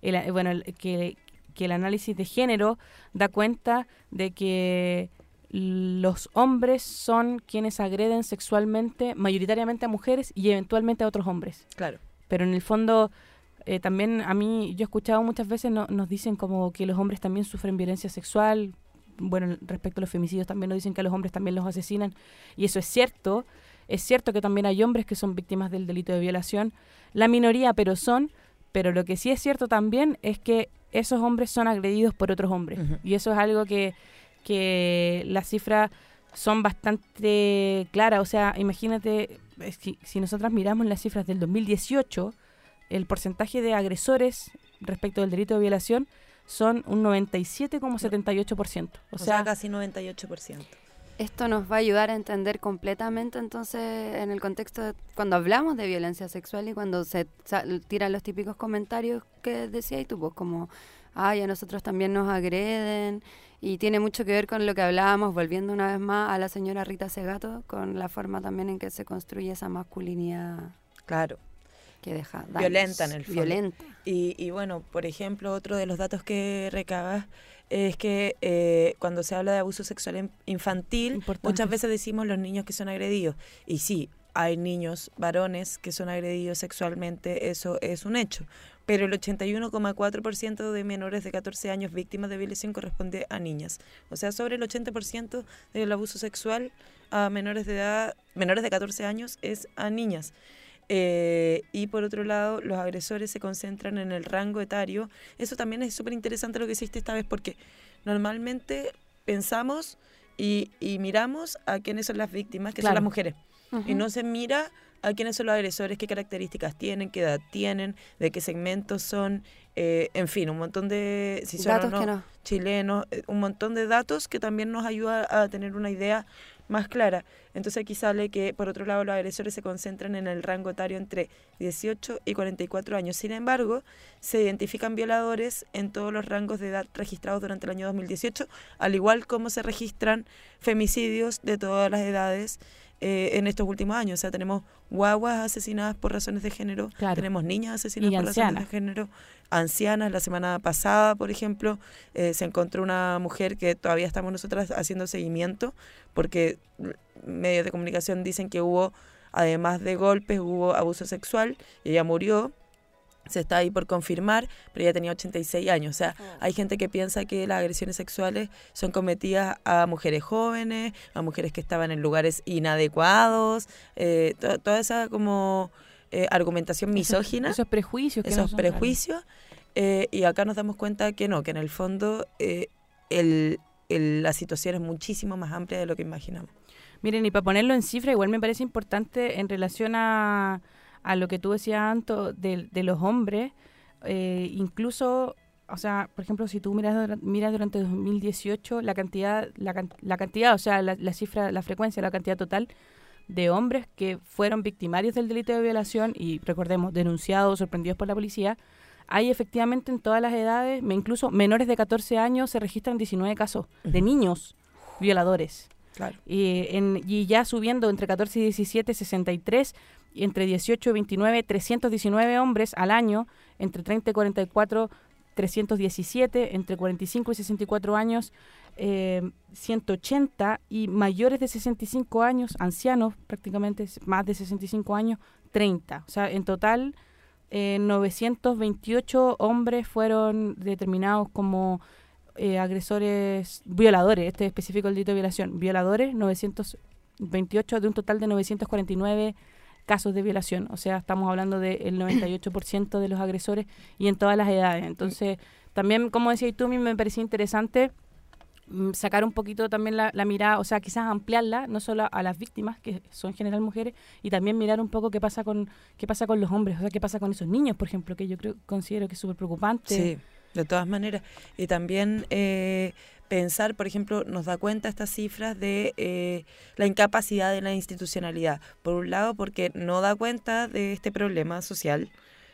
Speaker 3: el análisis de género da cuenta de que los hombres son quienes agreden sexualmente mayoritariamente a mujeres y eventualmente a otros hombres.
Speaker 2: Claro.
Speaker 3: Pero en el fondo también a mí, yo he escuchado muchas veces, nos dicen como que los hombres también sufren violencia sexual. Bueno, respecto a los femicidios también nos dicen que a los hombres también los asesinan, y eso es cierto que también hay hombres que son víctimas del delito de violación, la minoría pero lo que sí es cierto también es que esos hombres son agredidos por otros hombres, y eso es algo que las cifras son bastante claras. O sea, imagínate, si nosotras miramos las cifras del 2018, el porcentaje de agresores respecto del delito de violación son un 97,78%. O sea,
Speaker 2: casi 98%.
Speaker 6: Esto nos va a ayudar a entender completamente, entonces, en el contexto de cuando hablamos de violencia sexual y cuando se tiran los típicos comentarios que decías tú, pues como, a nosotros también nos agreden, y tiene mucho que ver con lo que hablábamos, volviendo una vez más a la señora Rita Segato, con la forma también en que se construye esa masculinidad.
Speaker 2: Claro.
Speaker 6: Que deja daños.
Speaker 2: Violenta en el fondo.
Speaker 6: Violenta.
Speaker 2: Y bueno, por ejemplo, otro de los datos que recabas es que cuando se habla de abuso sexual infantil, muchas veces decimos los niños que son agredidos. Y sí, hay niños varones que son agredidos sexualmente, eso es un hecho. Pero el 81,4% de menores de 14 años víctimas de violación corresponde a niñas. O sea, sobre el 80% del abuso sexual a menores de edad, menores de 14 años, es a niñas. Y por otro lado, los agresores se concentran en el rango etario. Eso también es súper interesante lo que hiciste esta vez, porque normalmente pensamos y miramos a quiénes son las víctimas, que son las mujeres, y no se mira a quiénes son los agresores, qué características tienen, qué edad tienen, de qué segmentos son, en fin, un montón de, si son
Speaker 6: Datos
Speaker 2: o
Speaker 6: que
Speaker 2: no
Speaker 6: no.
Speaker 2: chilenos, un montón de datos que también nos ayuda a tener una idea más clara. Entonces aquí sale que, por otro lado, los agresores se concentran en el rango etario entre 18 y 44 años. Sin embargo, se identifican violadores en todos los rangos de edad registrados durante el año 2018, al igual como se registran femicidios de todas las edades en estos últimos años. O sea, tenemos guaguas asesinadas por razones de género,
Speaker 3: Claro.
Speaker 2: tenemos niñas asesinadas
Speaker 3: Y
Speaker 2: por razones
Speaker 3: ancianas.
Speaker 2: de género, ancianas. La semana pasada, por ejemplo, se encontró una mujer que todavía estamos nosotras haciendo seguimiento, porque medios de comunicación dicen que hubo, además de golpes, hubo abuso sexual, y ella murió. Se está ahí por confirmar, pero ella tenía 86 años. O sea, hay gente que piensa que las agresiones sexuales son cometidas a mujeres jóvenes, a mujeres que estaban en lugares inadecuados, toda esa como argumentación misógina,
Speaker 3: Esos prejuicios. Que no
Speaker 2: esos
Speaker 3: son
Speaker 2: prejuicios, y acá nos damos cuenta que no, que en el fondo la situación es muchísimo más amplia de lo que imaginamos.
Speaker 3: Miren, y para ponerlo en cifra, igual me parece importante en relación a lo que tú decías, Anto, de los hombres, incluso, o sea, por ejemplo, si tú miras durante 2018 la cantidad, o sea, la cifra, la frecuencia, la cantidad total de hombres que fueron victimarios del delito de violación y, recordemos, denunciados, sorprendidos por la policía, hay efectivamente en todas las edades, incluso menores de 14 años, se registran 19 casos de niños violadores.
Speaker 2: Claro.
Speaker 3: Y ya subiendo entre 14 y 17, 63, y entre 18 y 29, 319 hombres al año, entre 30 y 44, 317, entre 45 y 64 años, 180, y mayores de 65 años, ancianos prácticamente, más de 65 años, 30. O sea, en total, 928 hombres fueron determinados como agresores, violadores, este específico el delito de violación, violadores, 928 de un total de 949 casos de violación. O sea, estamos hablando del 98% de los agresores y en todas las edades. Entonces, también, como decías tú, a mí me parecía interesante sacar un poquito también la mirada, o sea, quizás ampliarla, no solo a las víctimas, que son en general mujeres, y también mirar un poco qué pasa con los hombres, o sea, qué pasa con esos niños, por ejemplo, que yo considero que es súper preocupante.
Speaker 2: Sí, de todas maneras. Y también pensar, por ejemplo, nos da cuenta estas cifras de la incapacidad de la institucionalidad. Por un lado, porque no da cuenta de este problema social,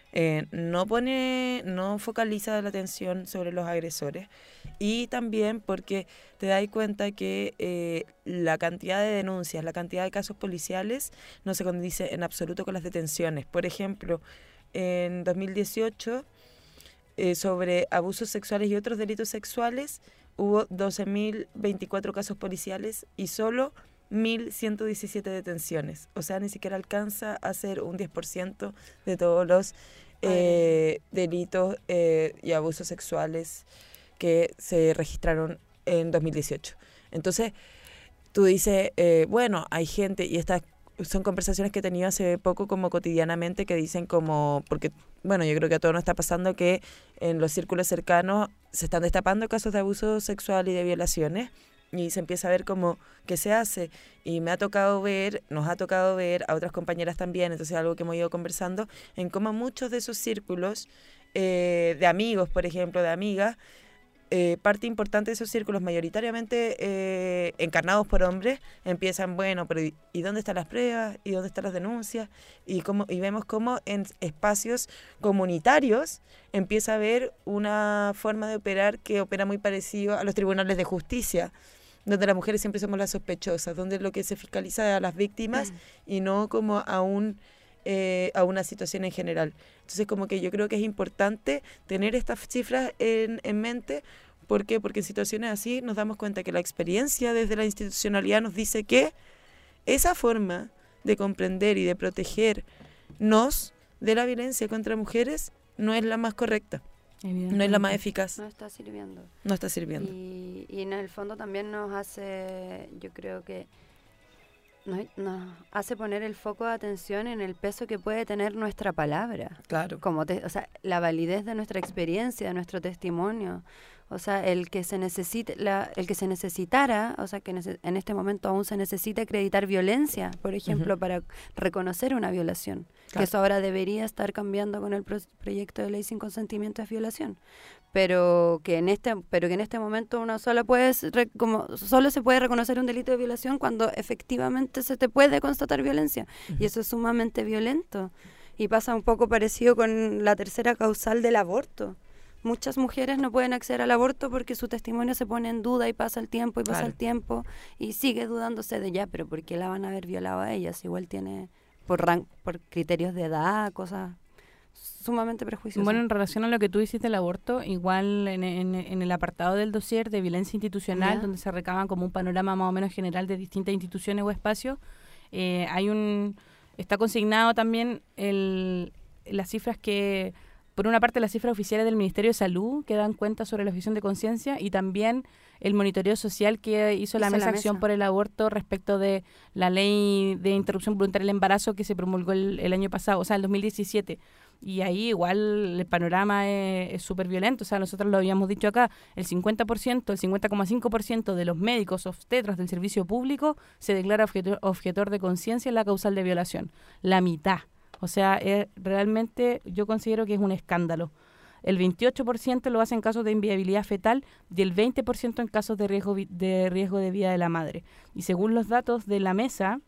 Speaker 2: no focaliza la atención sobre los agresores, y también porque te das cuenta que la cantidad de denuncias, la cantidad de casos policiales no se condice en absoluto con las detenciones. Por ejemplo, en 2018, sobre abusos sexuales y otros delitos sexuales, hubo 12.024 casos policiales y solo 1.117 detenciones. O sea, ni siquiera alcanza a ser un 10% de todos los delitos y abusos sexuales que se registraron en 2018. Entonces, tú dices, bueno, hay gente, y estas son conversaciones que he tenido hace poco como cotidianamente, que dicen como, porque, bueno, yo creo que a todos nos está pasando que en los círculos cercanos se están destapando casos de abuso sexual y de violaciones, y se empieza a ver como qué se hace. Y nos ha tocado ver a otras compañeras también, entonces algo que hemos ido conversando, en cómo muchos de esos círculos de amigos, por ejemplo, de amigas, parte importante de esos círculos, mayoritariamente encarnados por hombres, empiezan, bueno, pero ¿y dónde están las pruebas? ¿Y dónde están las denuncias? Y vemos cómo en espacios comunitarios empieza a haber una forma de operar que opera muy parecido a los tribunales de justicia, donde las mujeres siempre somos las sospechosas, donde lo que se fiscaliza a las víctimas y no como a una situación en general. Entonces, como que yo creo que es importante tener estas cifras en mente. ¿Por qué? Porque en situaciones así nos damos cuenta que la experiencia desde la institucionalidad nos dice que esa forma de comprender y de protegernos de la violencia contra mujeres no es la más correcta, no es la más eficaz.
Speaker 6: No está sirviendo.
Speaker 2: No está sirviendo.
Speaker 6: Y en el fondo también nos hace, yo creo que nos hace poner el foco de atención en el peso que puede tener nuestra palabra.
Speaker 2: Claro.
Speaker 6: O sea, la validez de nuestra experiencia, de nuestro testimonio. O sea, el que se necesitara, o sea, que en este momento aún se necesita acreditar violencia, por ejemplo, para reconocer una violación.
Speaker 2: Claro.
Speaker 6: Que eso ahora debería estar cambiando con el proyecto de ley sin consentimiento de violación. Pero que en este momento uno solo solo se puede reconocer un delito de violación cuando efectivamente se te puede constatar violencia. Y eso es sumamente violento. Y pasa un poco parecido con la tercera causal del aborto. Muchas mujeres no pueden acceder al aborto porque su testimonio se pone en duda y pasa el tiempo y pasa el tiempo y sigue dudándose de ya, pero ¿por qué la van a haber violado a ellas? Igual tiene por criterios de edad, cosas sumamente prejuiciosas.
Speaker 3: Bueno, en relación a lo que tú hiciste del aborto, igual en el apartado del dossier de violencia institucional, donde se recaban como un panorama más o menos general de distintas instituciones o espacios, está consignado también las cifras que... Por una parte, las cifras oficiales del Ministerio de Salud que dan cuenta sobre la objeción de conciencia y también el monitoreo social que hizo la Mesa Acción por el Aborto respecto de la ley de interrupción voluntaria del embarazo que se promulgó el año pasado, o sea, el 2017. Y ahí igual el panorama es súper violento. O sea, nosotros lo habíamos dicho acá, el 50% de los médicos obstetras del servicio público se declara objetor de conciencia en la causal de violación. La mitad. O sea, realmente yo considero que es un escándalo. El 28% lo hace en casos de inviabilidad fetal y el 20% en casos de riesgo de vida de la madre. Y según los datos de la mesa,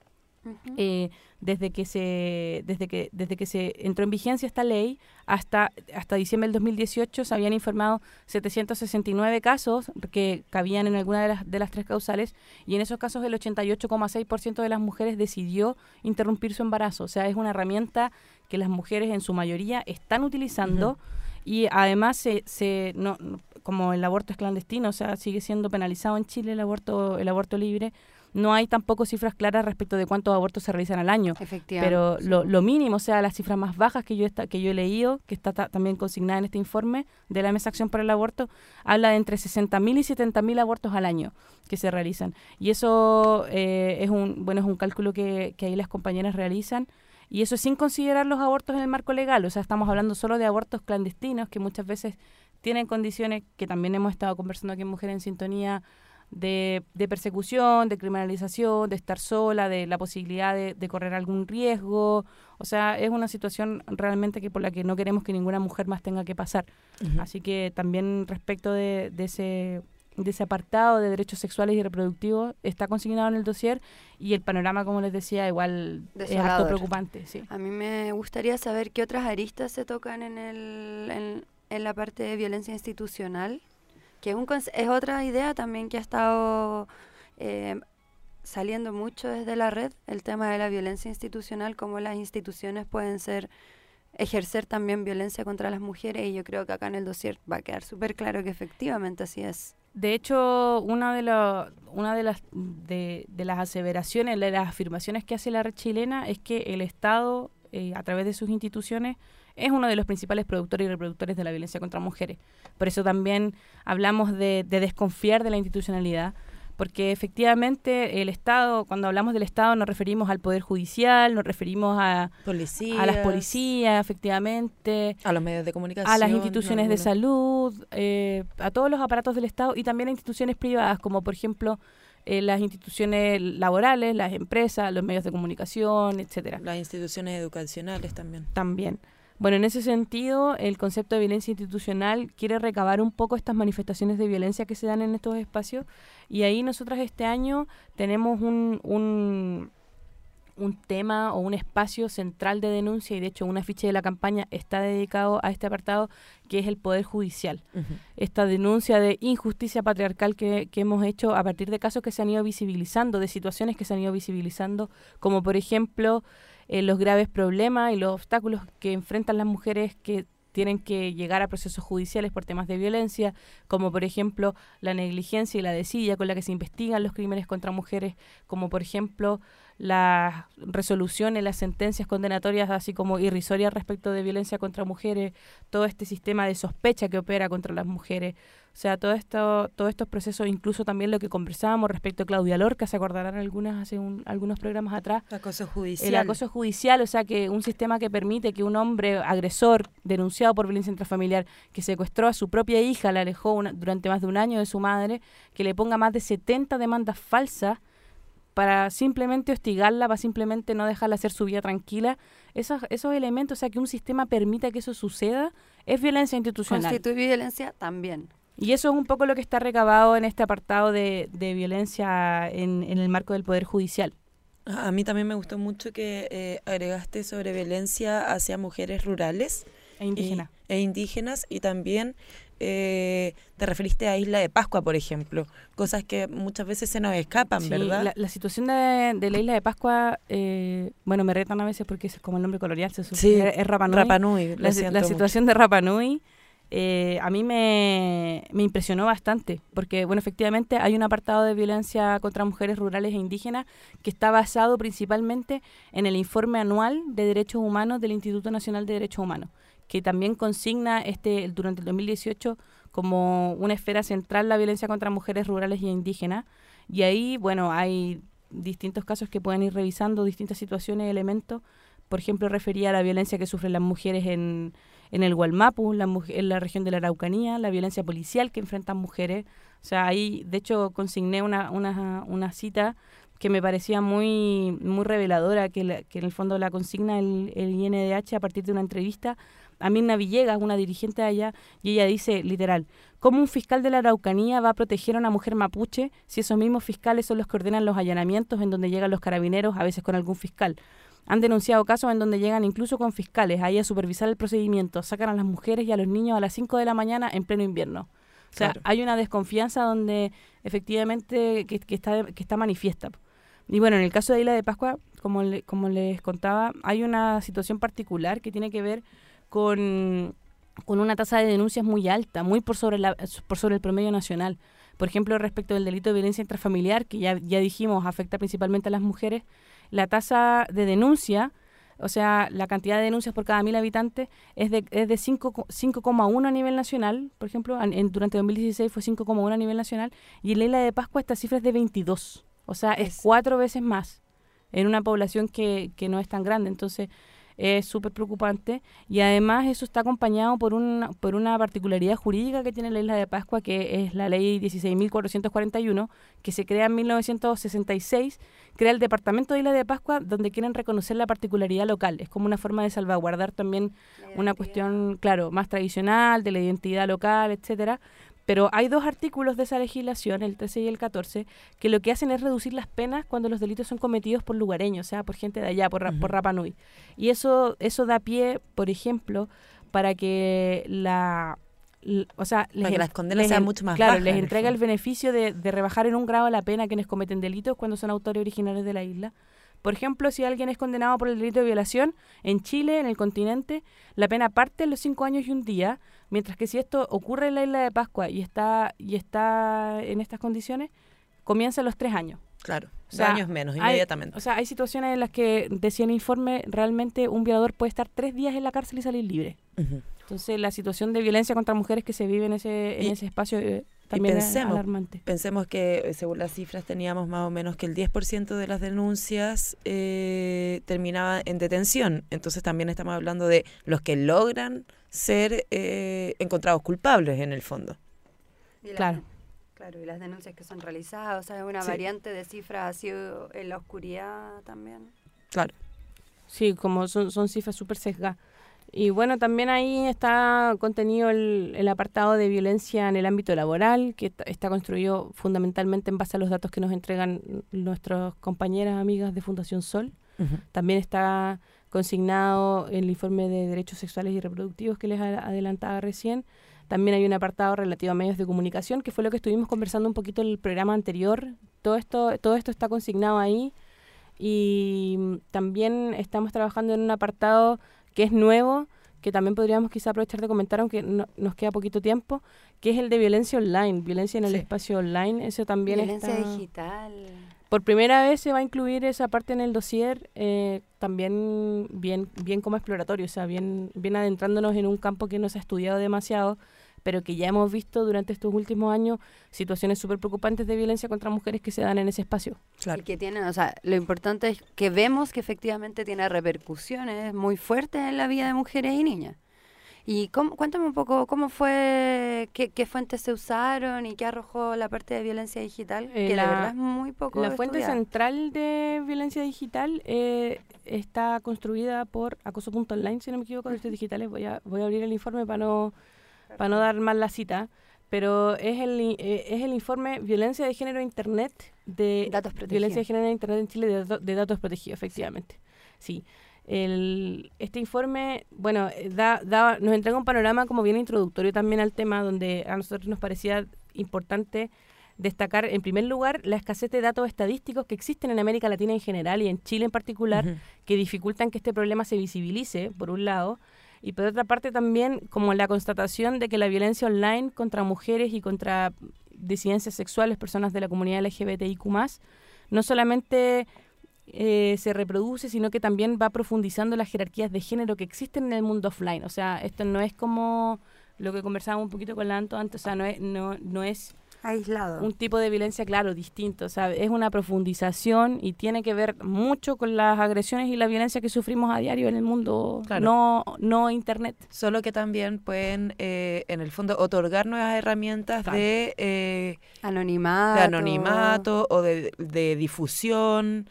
Speaker 3: desde que se entró en vigencia esta ley hasta diciembre del 2018 se habían informado 769 casos que cabían en alguna de las tres causales, y en esos casos el 88,6% de las mujeres decidió interrumpir su embarazo. O sea, es una herramienta que las mujeres en su mayoría están utilizando. Y además, como el aborto es clandestino, o sea, sigue siendo penalizado en Chile el aborto libre. No hay tampoco cifras claras respecto de cuántos abortos se realizan al año. Pero lo mínimo, o sea, las cifras más bajas que yo he leído, que está también consignada en este informe de la Mesa Acción por el Aborto, habla de entre 60.000 y 70.000 abortos al año que se realizan. Y eso es un cálculo que ahí las compañeras realizan. Y eso sin considerar los abortos en el marco legal. O sea, estamos hablando solo de abortos clandestinos que muchas veces tienen condiciones que también hemos estado conversando aquí en Mujeres en Sintonía, de persecución, de criminalización, de estar sola, de la posibilidad de correr algún riesgo. O sea, es una situación realmente por la que no queremos que ninguna mujer más tenga que pasar. Así que también respecto de ese apartado de derechos sexuales y reproductivos está consignado en el dossier, y el panorama, como les decía, igual
Speaker 6: desolador.
Speaker 3: Es harto preocupante. Sí.
Speaker 6: A mí me gustaría saber qué otras aristas se tocan en la parte de violencia institucional, que es otra idea también que ha estado saliendo mucho desde la red, el tema de la violencia institucional, cómo las instituciones pueden ejercer también violencia contra las mujeres, y yo creo que acá en el dossier va a quedar súper claro que efectivamente así es.
Speaker 3: De hecho, una de las aseveraciones, de las afirmaciones que hace la red chilena es que el Estado, a través de sus instituciones, es uno de los principales productores y reproductores de la violencia contra mujeres. Por eso también hablamos de desconfiar de la institucionalidad, porque efectivamente el Estado, cuando hablamos del Estado nos referimos al Poder Judicial, nos referimos a las policías, efectivamente,
Speaker 2: a los medios de comunicación,
Speaker 3: a las instituciones de salud, a todos los aparatos del Estado, y también a instituciones privadas, como por ejemplo las instituciones laborales, las empresas, los medios de comunicación, etcétera.
Speaker 2: Las instituciones educacionales también.
Speaker 3: Bueno, en ese sentido, el concepto de violencia institucional quiere recabar un poco estas manifestaciones de violencia que se dan en estos espacios, y ahí nosotras este año tenemos un tema o un espacio central de denuncia, y de hecho un afiche de la campaña está dedicado a este apartado, que es el Poder Judicial. Esta denuncia de injusticia patriarcal que hemos hecho a partir de casos que se han ido visibilizando, de situaciones que se han ido visibilizando, como por ejemplo los graves problemas y los obstáculos que enfrentan las mujeres que tienen que llegar a procesos judiciales por temas de violencia, como por ejemplo la negligencia y la desidia con la que se investigan los crímenes contra mujeres, como por ejemplo las resoluciones, las sentencias condenatorias, así como irrisorias respecto de violencia contra mujeres, todo este sistema de sospecha que opera contra las mujeres. O sea, todos estos procesos, incluso también lo que conversábamos respecto a Claudia Lorca, se acordarán algunos programas atrás.
Speaker 2: El acoso judicial.
Speaker 3: El acoso judicial, o sea, que un sistema que permite que un hombre agresor denunciado por violencia intrafamiliar, que secuestró a su propia hija, la alejó durante más de un año de su madre, que le ponga más de 70 demandas falsas para simplemente hostigarla, para simplemente no dejarla hacer su vida tranquila. Esos elementos, o sea, que un sistema permita que eso suceda, es violencia institucional.
Speaker 6: Constituye violencia también.
Speaker 3: Y eso es un poco lo que está recabado en este apartado de violencia en el marco del Poder Judicial.
Speaker 2: A mí también me gustó mucho que agregaste sobre violencia hacia mujeres rurales
Speaker 3: E
Speaker 2: indígenas, y también te referiste a Isla de Pascua, por ejemplo, cosas que muchas veces se nos escapan,
Speaker 3: sí,
Speaker 2: ¿verdad?
Speaker 3: La situación de la Isla de Pascua, bueno, me retan a veces porque es como el nombre colonial,
Speaker 2: Sí,
Speaker 3: es Rapa Nui.
Speaker 2: Rapa Nui,
Speaker 3: La situación de Rapa Nui a mí me impresionó bastante, porque bueno, efectivamente hay un apartado de violencia contra mujeres rurales e indígenas que está basado principalmente en el informe anual de derechos humanos del Instituto Nacional de Derechos Humanos, que también consigna durante el 2018 como una esfera central la violencia contra mujeres rurales y indígenas. Y ahí, bueno, hay distintos casos que pueden ir revisando, distintas situaciones, elementos. Por ejemplo, refería a la violencia que sufren las mujeres en el Gualmapu, en la región de la Araucanía, la violencia policial que enfrentan mujeres. O sea, ahí, de hecho, consigné una cita que me parecía muy, muy reveladora, que en el fondo la consigna el INDH a partir de una entrevista a Mirna Villegas, una dirigente de allá, y ella dice, literal, ¿cómo un fiscal de la Araucanía va a proteger a una mujer mapuche si esos mismos fiscales son los que ordenan los allanamientos en donde llegan los carabineros, a veces con algún fiscal? Han denunciado casos en donde llegan incluso con fiscales ahí a supervisar el procedimiento, sacan a las mujeres y a los niños a las 5 de la mañana en pleno invierno. O sea, claro, hay una desconfianza donde efectivamente que está manifiesta. Y bueno, en el caso de Isla de Pascua, como les contaba, hay una situación particular que tiene que ver con una tasa de denuncias muy alta, muy por sobre el promedio nacional. Por ejemplo, respecto del delito de violencia intrafamiliar, que ya dijimos afecta principalmente a las mujeres, la tasa de denuncia, o sea, la cantidad de denuncias por cada 1.000 habitantes es de 5,1 a nivel nacional. Por ejemplo, durante 2016 fue 5,1 a nivel nacional, y en la Isla de Pascua esta cifra es de 22. O sea, es 4 veces más en una población que no es tan grande. Entonces, es súper preocupante, y además eso está acompañado por una particularidad jurídica que tiene la Isla de Pascua, que es la ley 16.441, que se crea en 1966, crea el departamento de Isla de Pascua, donde quieren reconocer la particularidad local. Es como una forma de salvaguardar también una cuestión, claro, más tradicional, de la identidad local, etcétera. Pero hay 2 artículos de esa legislación, el 13 y el 14, que lo que hacen es reducir las penas cuando los delitos son cometidos por lugareños, o sea, por gente de allá, por Rapa Nui. Y eso da pie, por ejemplo, para que
Speaker 2: las condenas sean mucho más
Speaker 3: bajas. Claro, les
Speaker 2: en
Speaker 3: entrega el beneficio de rebajar en un grado la pena a quienes cometen delitos cuando son autores originarios de la isla. Por ejemplo, si alguien es condenado por el delito de violación, en Chile, en el continente, la pena parte en los 5 años y 1 día, mientras que si esto ocurre en la Isla de Pascua y está en estas condiciones, comienza a los 3 años.
Speaker 2: Claro,
Speaker 3: o sea,
Speaker 2: 2 años menos, inmediatamente.
Speaker 3: O sea, hay situaciones en las que, decía el informe, realmente un violador puede estar 3 días en la cárcel y salir libre. Uh-huh. Entonces, la situación de violencia contra mujeres que se vive en ese espacio también es alarmante.
Speaker 2: Pensemos que, según las cifras, teníamos más o menos que el 10% de las denuncias terminaba en detención. Entonces, también estamos hablando de los que logran ser encontrados culpables, en el fondo.
Speaker 6: Claro, y las denuncias que son realizadas, o sea, es una variante de cifras así en la oscuridad también.
Speaker 2: Claro.
Speaker 3: Sí, como son cifras súper sesgadas. Y bueno, también ahí está contenido el apartado de violencia en el ámbito laboral, que está construido fundamentalmente en base a los datos que nos entregan nuestras compañeras amigas de Fundación Sol. Uh-huh. También está consignado el informe de derechos sexuales y reproductivos que les adelantaba recién. También hay un apartado relativo a medios de comunicación, que fue lo que estuvimos conversando un poquito en el programa anterior. Todo esto está consignado ahí. Y también estamos trabajando en un apartado que es nuevo, que también podríamos quizá aprovechar de comentar, aunque nos queda poquito tiempo, que es el de violencia online, violencia en el espacio online. Eso también
Speaker 6: violencia digital.
Speaker 3: Por primera vez se va a incluir esa parte en el dossier, también bien como exploratorio, o sea, bien adentrándonos en un campo que no se ha estudiado demasiado, pero que ya hemos visto durante estos últimos años situaciones súper preocupantes de violencia contra mujeres que se dan en ese espacio.
Speaker 6: Y que tienen, o sea, lo importante es que vemos que efectivamente tiene repercusiones muy fuertes en la vida de mujeres y niñas. Y cuéntame un poco cómo fue, qué fuentes se usaron y qué arrojó la parte de violencia digital, que la verdad es muy poco
Speaker 3: La fuente
Speaker 6: estudiada.
Speaker 3: central de violencia digital está construida por acoso.online, si no me equivoco, derechos digitales. Voy a abrir el informe para no dar mal la cita, pero es el informe Violencia de Género en Internet de
Speaker 6: Datos protegidos.
Speaker 3: Violencia de Género en Internet en Chile de datos protegidos, efectivamente. Sí. Este informe, bueno, nos entrega un panorama como bien introductorio también al tema, donde a nosotros nos parecía importante destacar, en primer lugar, la escasez de datos estadísticos que existen en América Latina en general y en Chile en particular, que dificultan que este problema se visibilice, por un lado, y por otra parte también como la constatación de que la violencia online contra mujeres y contra disidencias sexuales, personas de la comunidad LGBTIQ+, no solamente se reproduce, sino que también va profundizando las jerarquías de género que existen en el mundo offline. O sea, esto no es como lo que conversábamos un poquito con la Anto antes, o sea, no es
Speaker 6: aislado.
Speaker 3: Un tipo de violencia, claro, distinto. O sea, es una profundización y tiene que ver mucho con las agresiones y la violencia que sufrimos a diario en el mundo,
Speaker 2: Claro.
Speaker 3: no internet.
Speaker 2: Solo que también pueden, en el fondo, otorgar nuevas herramientas de anonimato o de difusión,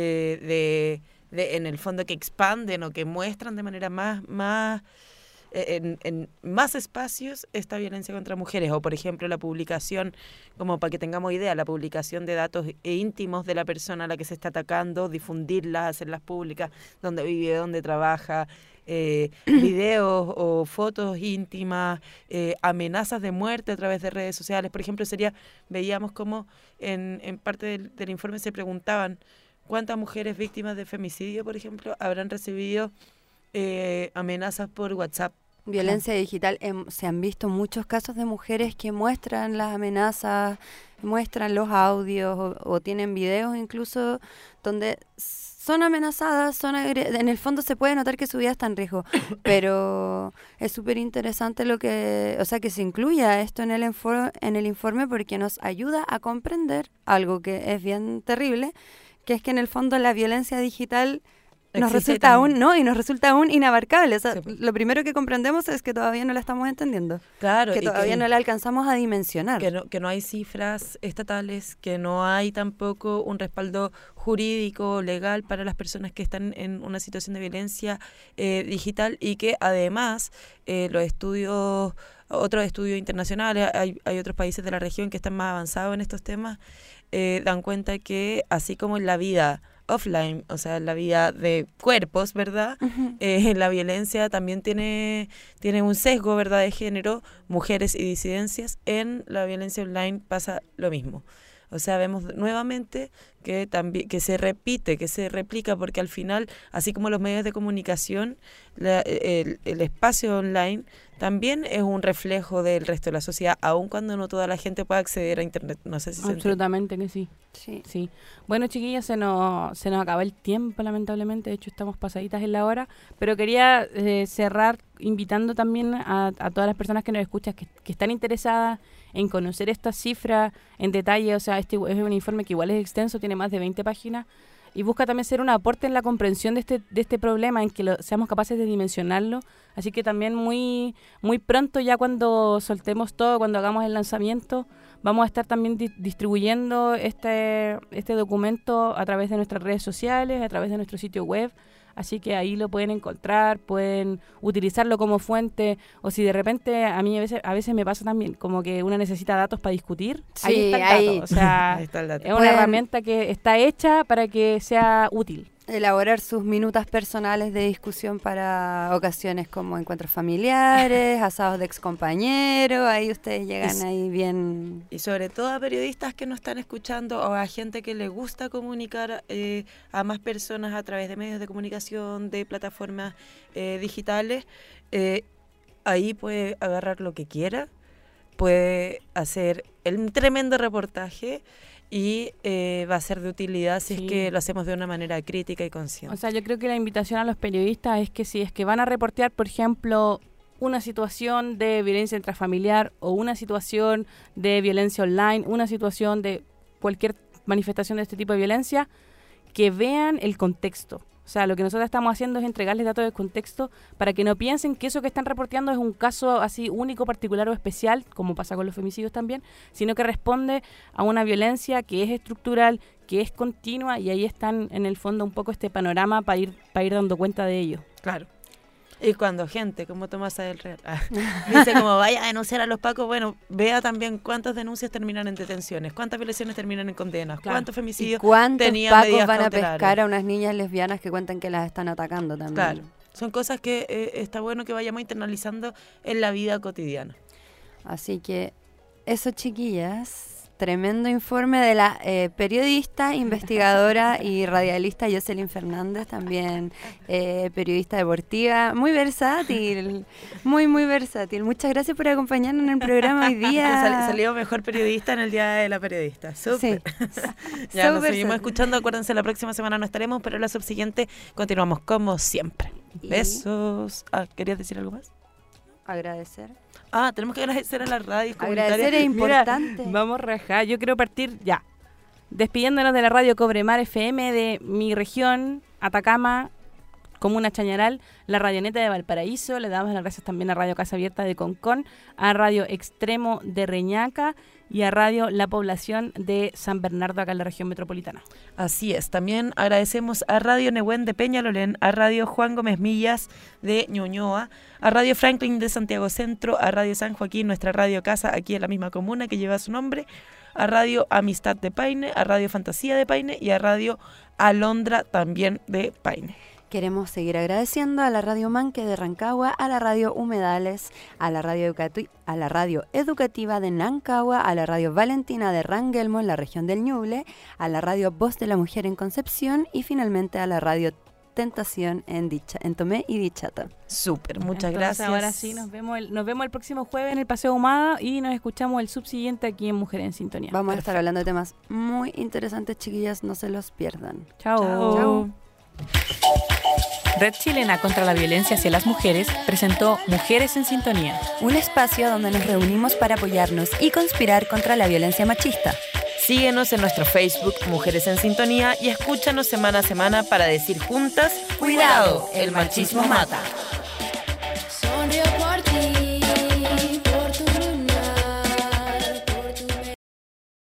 Speaker 2: en el fondo que expanden o que muestran de manera más en más espacios esta violencia contra mujeres, o por ejemplo la publicación, como para que tengamos idea, la publicación de datos íntimos de la persona a la que se está atacando, difundirlas, hacerlas públicas, dónde vive, dónde trabaja, videos o fotos íntimas, amenazas de muerte a través de redes sociales. Por ejemplo, veíamos como en parte del informe se preguntaban cuántas mujeres víctimas de femicidio, por ejemplo, habrán recibido amenazas por WhatsApp.
Speaker 6: Violencia digital, se han visto muchos casos de mujeres que muestran las amenazas, muestran los audios o tienen videos incluso donde son amenazadas, en el fondo se puede notar que su vida está en riesgo, pero es súper interesante que se incluya esto en el informe porque nos ayuda a comprender algo que es bien terrible, que es que en el fondo la violencia digital nos resulta aún inabarcable. O sea,
Speaker 2: Sí, pues.
Speaker 6: Lo primero que comprendemos es que todavía no la estamos entendiendo.
Speaker 2: Claro,
Speaker 6: Que
Speaker 2: y
Speaker 6: todavía no la alcanzamos a dimensionar.
Speaker 2: que no hay cifras estatales, que no hay tampoco un respaldo jurídico, legal para las personas que están en una situación de violencia digital, y que además otros estudios internacionales, hay otros países de la región que están más avanzados en estos temas, dan cuenta que así como en la vida offline, o sea, la vida de cuerpos, ¿verdad?
Speaker 6: Ujú.
Speaker 2: La violencia también tiene un sesgo, ¿verdad?, de género, mujeres y disidencias. En la violencia online pasa lo mismo. O sea, vemos nuevamente que se repite, que se replica, porque al final, así como los medios de comunicación, el espacio online también es un reflejo del resto de la sociedad, aun cuando no toda la gente pueda acceder a internet. No sé si se entiende.
Speaker 3: Absolutamente que sí.
Speaker 6: Sí.
Speaker 3: Sí. Bueno, chiquillas, se nos acaba el tiempo, lamentablemente. De hecho, estamos pasaditas en la hora. Pero quería cerrar invitando también a todas las personas que nos escuchan, que están interesadas en conocer estas cifras en detalle. O sea, este es un informe que igual es extenso, tiene más de 20 páginas. Y busca también ser un aporte en la comprensión de este problema, en que seamos capaces de dimensionarlo. Así que también muy pronto, ya cuando soltemos todo, cuando hagamos el lanzamiento, vamos a estar también distribuyendo este documento a través de nuestras redes sociales, a través de nuestro sitio web. Así que ahí lo pueden encontrar, pueden utilizarlo como fuente, o si de repente a mí a veces me pasa también como que uno necesita datos para discutir, ahí
Speaker 6: Sí,
Speaker 3: está el
Speaker 6: ahí.
Speaker 3: dato. O sea,
Speaker 2: Ahí está el dato.
Speaker 3: es una
Speaker 6: Pueden-
Speaker 3: herramienta que está hecha para que sea útil.
Speaker 6: Elaborar sus minutas personales de discusión para ocasiones como encuentros familiares, asados de excompañeros, ahí ustedes llegan ahí bien.
Speaker 2: Y sobre todo a periodistas que nos están escuchando, o a gente que le gusta comunicar a más personas a través de medios de comunicación, de plataformas digitales, ahí puede agarrar lo que quiera, puede hacer el tremendo reportaje y va a ser de utilidad si es que lo hacemos de una manera crítica y consciente.
Speaker 3: O sea, yo creo que la invitación a los periodistas es que si es que van a reportear, por ejemplo, una situación de violencia intrafamiliar o una situación de violencia online, una situación de cualquier manifestación de este tipo de violencia, que vean el contexto. O sea, lo que nosotros estamos haciendo es entregarles datos de contexto para que no piensen que eso que están reporteando es un caso así único, particular o especial, como pasa con los femicidios también, sino que responde a una violencia que es estructural, que es continua, y ahí están en el fondo un poco este panorama para ir dando cuenta de ello.
Speaker 2: Claro. Y cuando gente como Tomasa del Real dice como vaya a denunciar a los pacos, bueno, vea también cuántas denuncias terminan en detenciones, cuántas violaciones terminan en condenas,
Speaker 6: claro.
Speaker 2: cuántos femicidios
Speaker 6: tenían
Speaker 2: pacos
Speaker 6: medidas van
Speaker 2: cautelares.
Speaker 6: a pescar a unas niñas lesbianas que cuentan que las están atacando también.
Speaker 2: Claro, son cosas que está bueno que vayamos internalizando en la vida cotidiana.
Speaker 6: Así que eso, chiquillas. Tremendo informe de la periodista, investigadora y radialista Jocelyn Fernández, también periodista deportiva, muy versátil, muy versátil. Muchas gracias por acompañarnos en el programa hoy día.
Speaker 2: Salió mejor periodista en el Día de la Periodista. Súper.
Speaker 6: Sí.
Speaker 2: Ya nos seguimos escuchando, acuérdense, la próxima semana no estaremos, pero la subsiguiente continuamos como siempre. Besos. ¿Querías decir algo más?
Speaker 6: Agradecer.
Speaker 2: Tenemos que agradecer a la radio.
Speaker 6: Agradecer es importante.
Speaker 3: Mira, vamos a rajar. Yo quiero partir ya. Despidiéndonos de la radio Cobremar FM de mi región, Atacama, Comuna Chañaral, la Radioneta de Valparaíso. Le damos las gracias también a Radio Casa Abierta de Concón, a Radio Extremo de Reñaca y a Radio La Población de San Bernardo, acá en la región metropolitana.
Speaker 2: Así es. También agradecemos a Radio Nehuen de Peñalolén, a Radio Juan Gómez Millas de Ñuñoa, a Radio Franklin de Santiago Centro, a Radio San Joaquín, nuestra radio casa aquí en la misma comuna que lleva su nombre, a Radio Amistad de Paine, a Radio Fantasía de Paine y a Radio Alondra también de Paine.
Speaker 6: Queremos seguir agradeciendo a la Radio Manque de Rancagua, a la Radio Humedales, a la Radio Educativa de Nancagua, a la Radio Valentina de Rangelmo en la región del Ñuble, a la Radio Voz de la Mujer en Concepción y finalmente a la Radio Tentación en Tomé y Dichata.
Speaker 2: Súper, muchas gracias.
Speaker 3: Ahora sí, nos vemos el próximo jueves en el Paseo Ahumada y nos escuchamos el subsiguiente aquí en Mujeres en Sintonía.
Speaker 6: Vamos a estar hablando de temas muy interesantes, chiquillas, no se los pierdan.
Speaker 3: Chao.
Speaker 8: Red Chilena contra la Violencia hacia las Mujeres presentó Mujeres en Sintonía.
Speaker 1: Un espacio donde nos reunimos para apoyarnos y conspirar contra la violencia machista.
Speaker 2: Síguenos en nuestro Facebook Mujeres en Sintonía y escúchanos semana a semana para decir juntas:
Speaker 1: ¡Cuidado, el machismo mata!